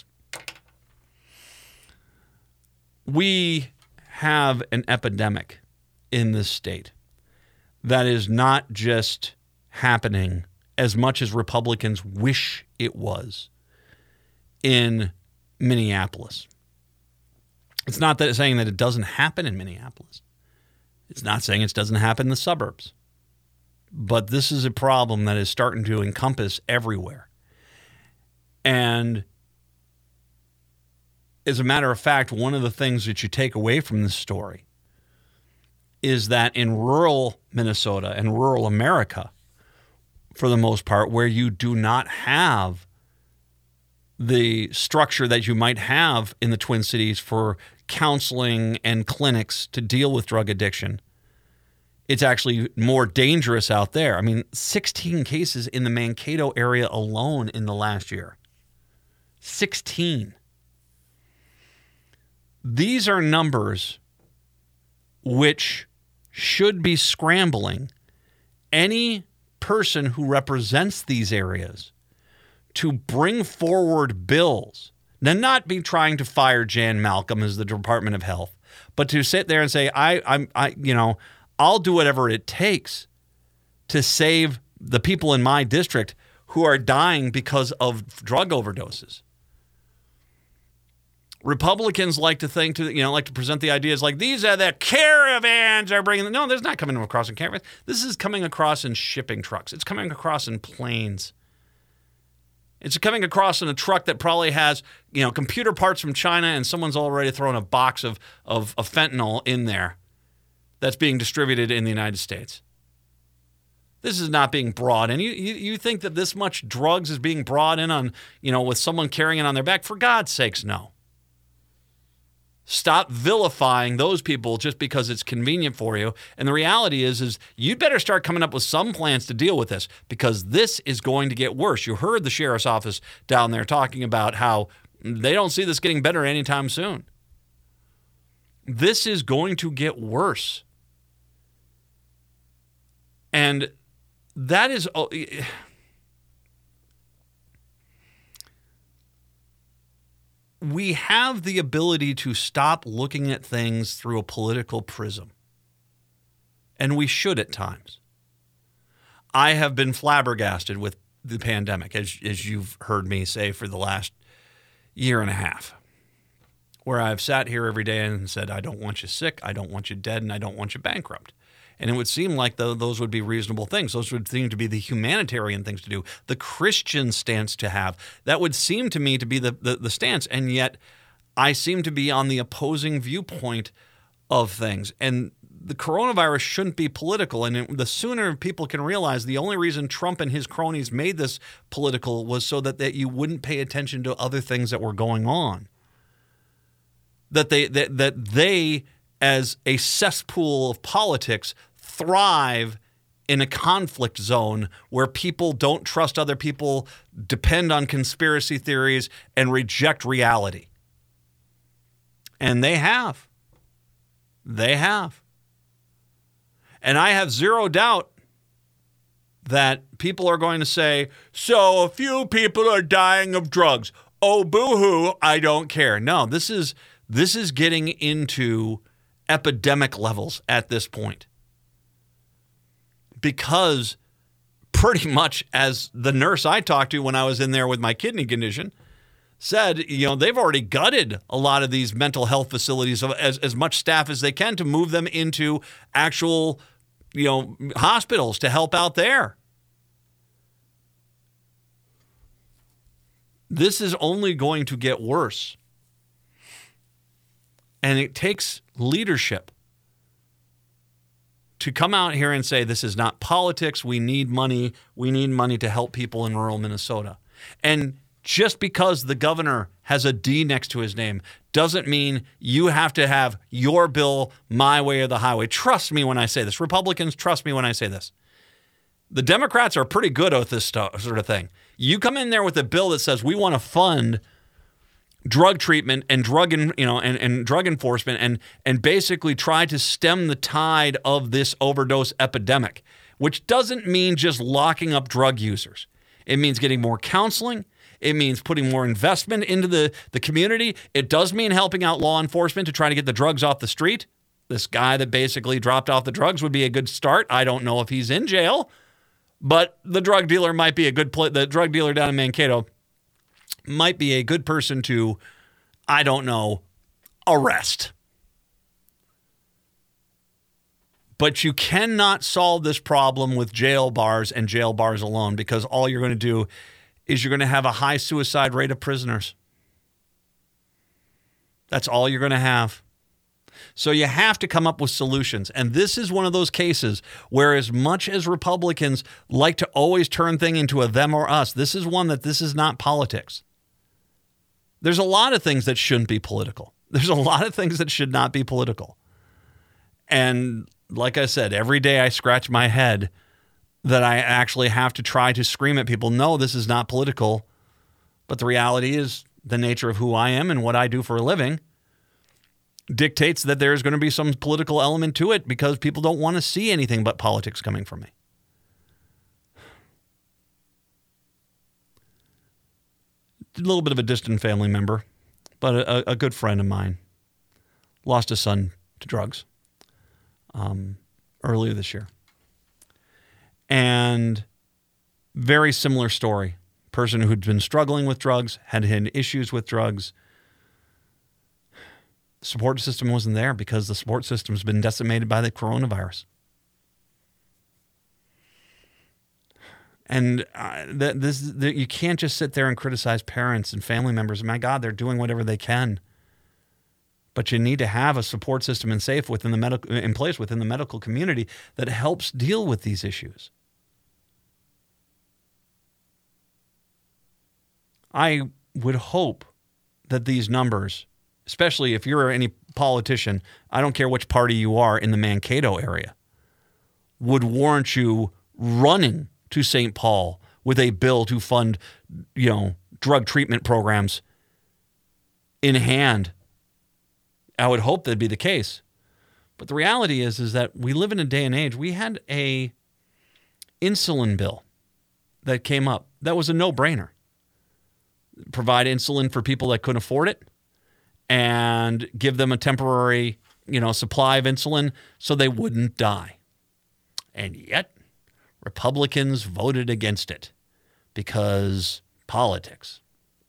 We have an epidemic in this state that is not just happening as much as Republicans wish it was in Minneapolis. It's not that saying that it doesn't happen in Minneapolis. It's not saying it doesn't happen in the suburbs. But this is a problem that is starting to encompass everywhere. And as a matter of fact, one of the things that you take away from this story is that in rural Minnesota and rural America, for the most part, where you do not have the structure that you might have in the Twin Cities for counseling and clinics to deal with drug addiction, it's actually more dangerous out there. I mean, 16 cases in the Mankato area alone in the last year. 16. These are numbers which should be scrambling any person who represents these areas to bring forward bills, and not be trying to fire Jan Malcolm as the Department of Health, but to sit there and say, I'll do whatever it takes to save the people in my district who are dying because of drug overdoses. Republicans like to present the ideas like these are the caravans are bringing. No, there's not coming across in caravans. This is coming across in shipping trucks. It's coming across in planes. It's coming across in a truck that probably has, computer parts from China, and someone's already thrown a box of fentanyl in there that's being distributed in the United States. This is not being brought in. You think that this much drugs is being brought in on, with someone carrying it on their back? For God's sakes, no. Stop vilifying those people just because it's convenient for you. And the reality is you'd better start coming up with some plans to deal with this, because this is going to get worse. You heard the sheriff's office down there talking about how they don't see this getting better anytime soon. This is going to get worse. And that is... we have the ability to stop looking at things through a political prism. And we should at times. I have been flabbergasted with the pandemic, as you've heard me say for the last year and a half, where I've sat here every day and said, I don't want you sick, I don't want you dead, and I don't want you bankrupt. And it would seem like those would be reasonable things. Those would seem to be the humanitarian things to do, the Christian stance to have. That would seem to me to be the stance. And yet I seem to be on the opposing viewpoint of things. And the coronavirus shouldn't be political. And the sooner people can realize the only reason Trump and his cronies made this political was so that you wouldn't pay attention to other things that were going on. That they as a cesspool of politics, thrive in a conflict zone where people don't trust other people, depend on conspiracy theories, and reject reality. And they have. They have. And I have zero doubt that people are going to say, so a few people are dying of drugs. Oh, boo-hoo, I don't care. No, this is getting into epidemic levels at this point. Because pretty much, as the nurse I talked to when I was in there with my kidney condition said, they've already gutted a lot of these mental health facilities of as much staff as they can to move them into actual, hospitals to help out there. This is only going to get worse. And it takes leadership to come out here and say, this is not politics. We need money. We need money to help people in rural Minnesota. And just because the governor has a D next to his name doesn't mean you have to have your bill my way or the highway. Trust me when I say this. Republicans, trust me when I say this. The Democrats are pretty good at this sort of thing. You come in there with a bill that says we want to fund drug treatment and drug enforcement and basically try to stem the tide of this overdose epidemic, which doesn't mean just locking up drug users. It means getting more counseling. It means putting more investment into the community. It does mean helping out law enforcement to try to get the drugs off the street. This guy that basically dropped off the drugs would be a good start. I don't know if he's in jail, but the drug dealer might be a good the drug dealer down in Mankato might be a good person to, I don't know, arrest. But you cannot solve this problem with jail bars and jail bars alone, because all you're going to do is you're going to have a high suicide rate of prisoners. That's all you're going to have. So you have to come up with solutions. And this is one of those cases where, as much as Republicans like to always turn things into a them or us, this is one that this is not politics. There's a lot of things that shouldn't be political. There's a lot of things that should not be political. And like I said, every day I scratch my head that I actually have to try to scream at people, no, this is not political. But the reality is the nature of who I am and what I do for a living dictates that there's going to be some political element to it, because people don't want to see anything but politics coming from me. A little bit of a distant family member, but a good friend of mine lost his son to drugs earlier this year. And very similar story. Person who'd been struggling with drugs, had issues with drugs. The support system wasn't there because the support system's been decimated by the coronavirus. And you can't just sit there and criticize parents and family members. My God, they're doing whatever they can. But you need to have a support system in place within the medical community that helps deal with these issues. I would hope that these numbers, especially if you're any politician, I don't care which party you are in the Mankato area, would warrant you running to St. Paul with a bill to fund, drug treatment programs in hand. I would hope that'd be the case. But the reality is that we live in a day and age. We had a insulin bill that came up. That was a no-brainer. Provide insulin for people that couldn't afford it and give them a temporary, supply of insulin so they wouldn't die. And yet, Republicans voted against it because politics.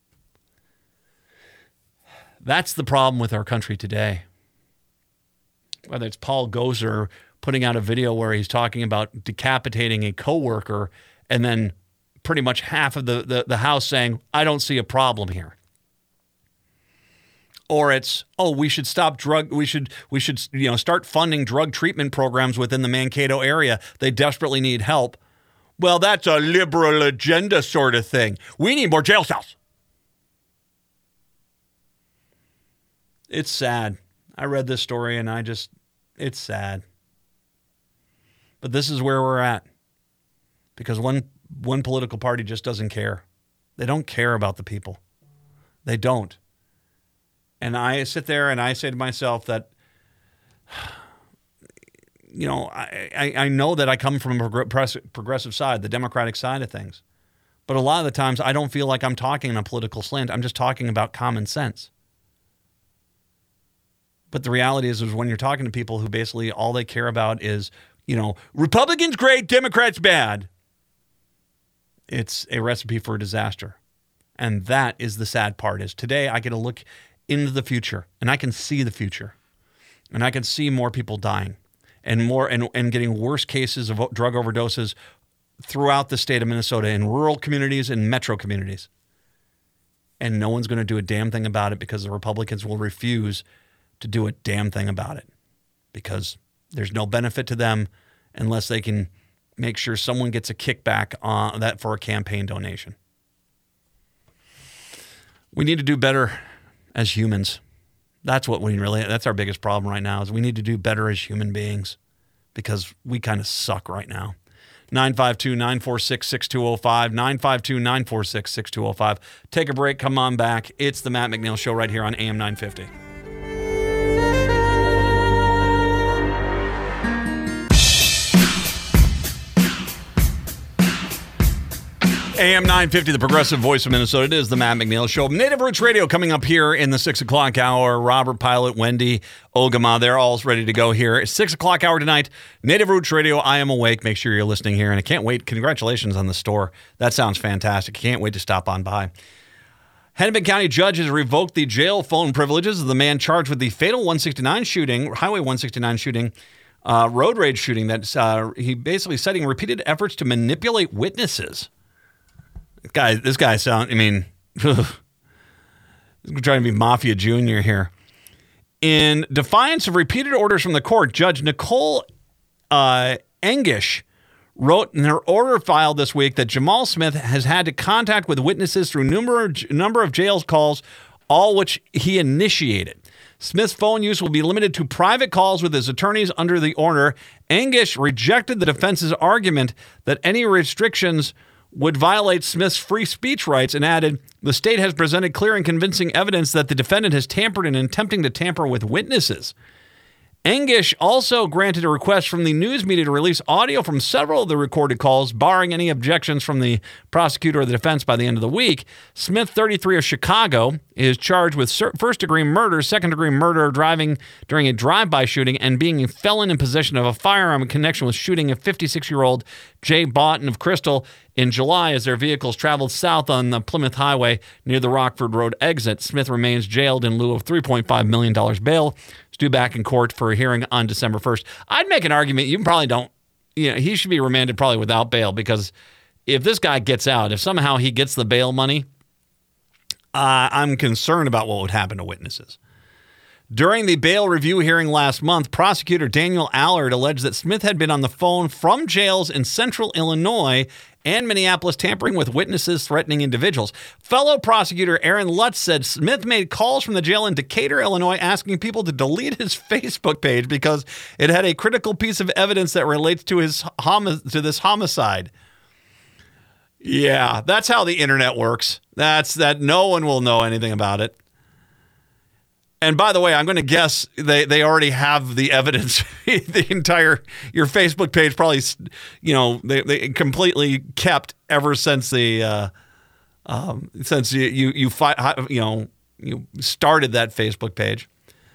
That's the problem with our country today. Whether it's Paul Gozer putting out a video where he's talking about decapitating a coworker and then pretty much half of the House saying, I don't see a problem here. Or it's, we should stop we should start funding drug treatment programs within the Mankato area. They desperately need help. Well, that's a liberal agenda sort of thing. We need more jail cells. It's sad. I read this story and it's sad. But this is where we're at. Because one political party just doesn't care. They don't care about the people. They don't. And I sit there and I say to myself that, I know that I come from a progressive side, the Democratic side of things. But a lot of the times I don't feel like I'm talking on a political slant. I'm just talking about common sense. But the reality is when you're talking to people who basically all they care about is, Republicans great, Democrats bad. It's a recipe for a disaster. And that is the sad part is today I get to look into the future and I can see the future and I can see more people dying and getting worse cases of drug overdoses throughout the state of Minnesota in rural communities and metro communities. And no one's going to do a damn thing about it because the Republicans will refuse to do a damn thing about it because there's no benefit to them unless they can make sure someone gets a kickback on that for a campaign donation. We need to do better as humans. That's our biggest problem right now is we need to do better as human beings because we kind of suck right now. 952-946-6205, 952-946-6205. Take a break, come on back. It's the Matt McNeil Show right here on AM 950. AM 950, the progressive voice of Minnesota. It is the Matt McNeil Show. Native Roots Radio coming up here in the 6 o'clock hour. Robert Pilot, Wendy, Ogama, they're all ready to go here. 6 o'clock hour tonight. Native Roots Radio, I am awake. Make sure you're listening here. And I can't wait. Congratulations on the store. That sounds fantastic. Can't wait to stop on by. Hennepin County judge has revoked the jail phone privileges of the man charged with the fatal Highway 169 shooting, road rage shooting. That's he basically citing repeated efforts to manipulate witnesses. This guy sounds, trying to be Mafia Jr. here. In defiance of repeated orders from the court, Judge Nicole Engish wrote in her order filed this week that Jamal Smith has had to contact with witnesses through number of jail calls, all which he initiated. Smith's phone use will be limited to private calls with his attorneys under the order. Engish rejected the defense's argument that any restrictions would violate Smith's free speech rights and added, the state has presented clear and convincing evidence that the defendant has tampered in attempting to tamper with witnesses. Engish also granted a request from the news media to release audio from several of the recorded calls, barring any objections from the prosecutor or the defense by the end of the week. Smith, 33 of Chicago, is charged with first-degree murder, second-degree murder, driving during a drive-by shooting, and being a felon in possession of a firearm in connection with shooting a 56-year-old Jay Boughton of Crystal in July as their vehicles traveled south on the Plymouth Highway near the Rockford Road exit. Smith remains jailed in lieu of $3.5 million bail. He's due back in court for a hearing on December 1st. I'd make an argument, you probably don't, he should be remanded probably without bail because if this guy gets out, if somehow he gets the bail money, I'm concerned about what would happen to witnesses. During the bail review hearing last month, prosecutor Daniel Allard alleged that Smith had been on the phone from jails in central Illinois and Minneapolis tampering with witnesses threatening individuals. Fellow prosecutor Aaron Lutz said Smith made calls from the jail in Decatur, Illinois, asking people to delete his Facebook page because it had a critical piece of evidence that relates to this homicide. Yeah, that's how the internet works. That no one will know anything about it. And by the way, I'm going to guess they already have the evidence. Your Facebook page probably, they completely kept ever since you started that Facebook page.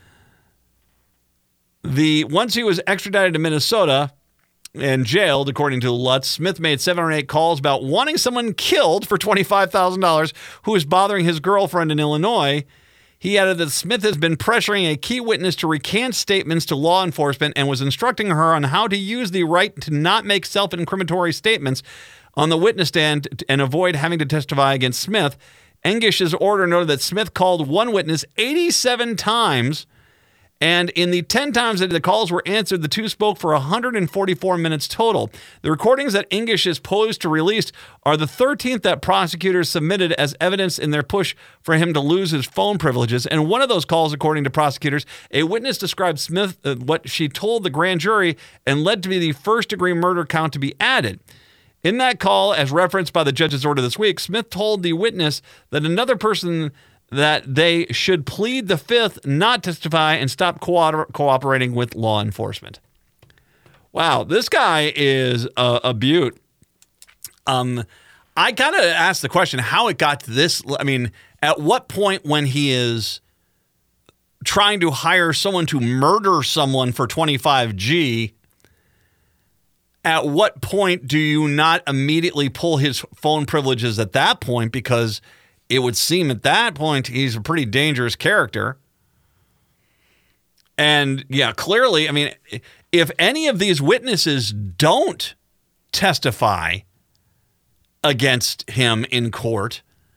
Once he was extradited to Minnesota and jailed, according to Lutz, Smith made 7 or 8 calls about wanting someone killed for $25,000 who was bothering his girlfriend in Illinois. He added that Smith has been pressuring a key witness to recant statements to law enforcement and was instructing her on how to use the right to not make self-incriminatory statements on the witness stand and avoid having to testify against Smith. Engish's order noted that Smith called one witness 87 times, and in the 10 times that the calls were answered, the two spoke for 144 minutes total. The recordings that Engish is posed to release are the 13th that prosecutors submitted as evidence in their push for him to lose his phone privileges. And one of those calls, according to prosecutors, a witness described Smith what she told the grand jury and led to be the first-degree murder count to be added. In that call, as referenced by the judge's order this week, Smith told the witness that another person that they should plead the fifth, not testify, and stop cooperating with law enforcement. Wow, this guy is a beaut. I kind of asked the question how it got to this. I mean, at what point when he is trying to hire someone to murder someone for $25,000, at what point do you not immediately pull his phone privileges at that point? Because it would seem at that point he's a pretty dangerous character. And yeah, clearly, I mean, if any of these witnesses don't testify against him in court,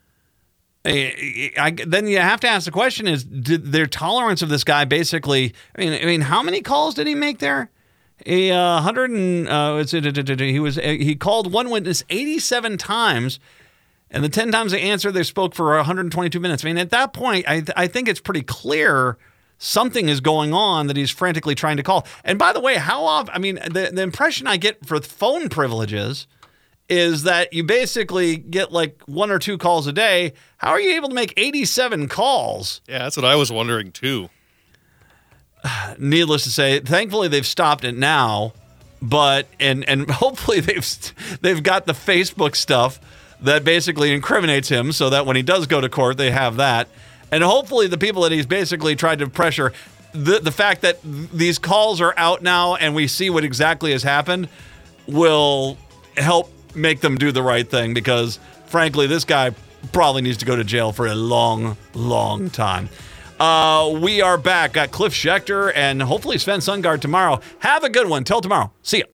then you have to ask the question: is did their tolerance of this guy basically? I mean, how many calls did he make there? He called one witness 87 times. And the 10 times they answered, they spoke for 122 minutes. I mean, at that point, I think it's pretty clear something is going on that he's frantically trying to call. And by the way, how often, I mean, the impression I get for phone privileges is that you basically get like 1 or 2 calls a day. How are you able to make 87 calls? Yeah, that's what I was wondering too. Needless to say, thankfully they've stopped it now, but and hopefully they've got the Facebook stuff that basically incriminates him so that when he does go to court, they have that. And hopefully the people that he's basically tried to pressure, the fact that these calls are out now and we see what exactly has happened will help make them do the right thing, because frankly, this guy probably needs to go to jail for a long, long time. We are back. Got Cliff Schechter and hopefully Sven Sundgaard tomorrow. Have a good one. Till tomorrow. See ya.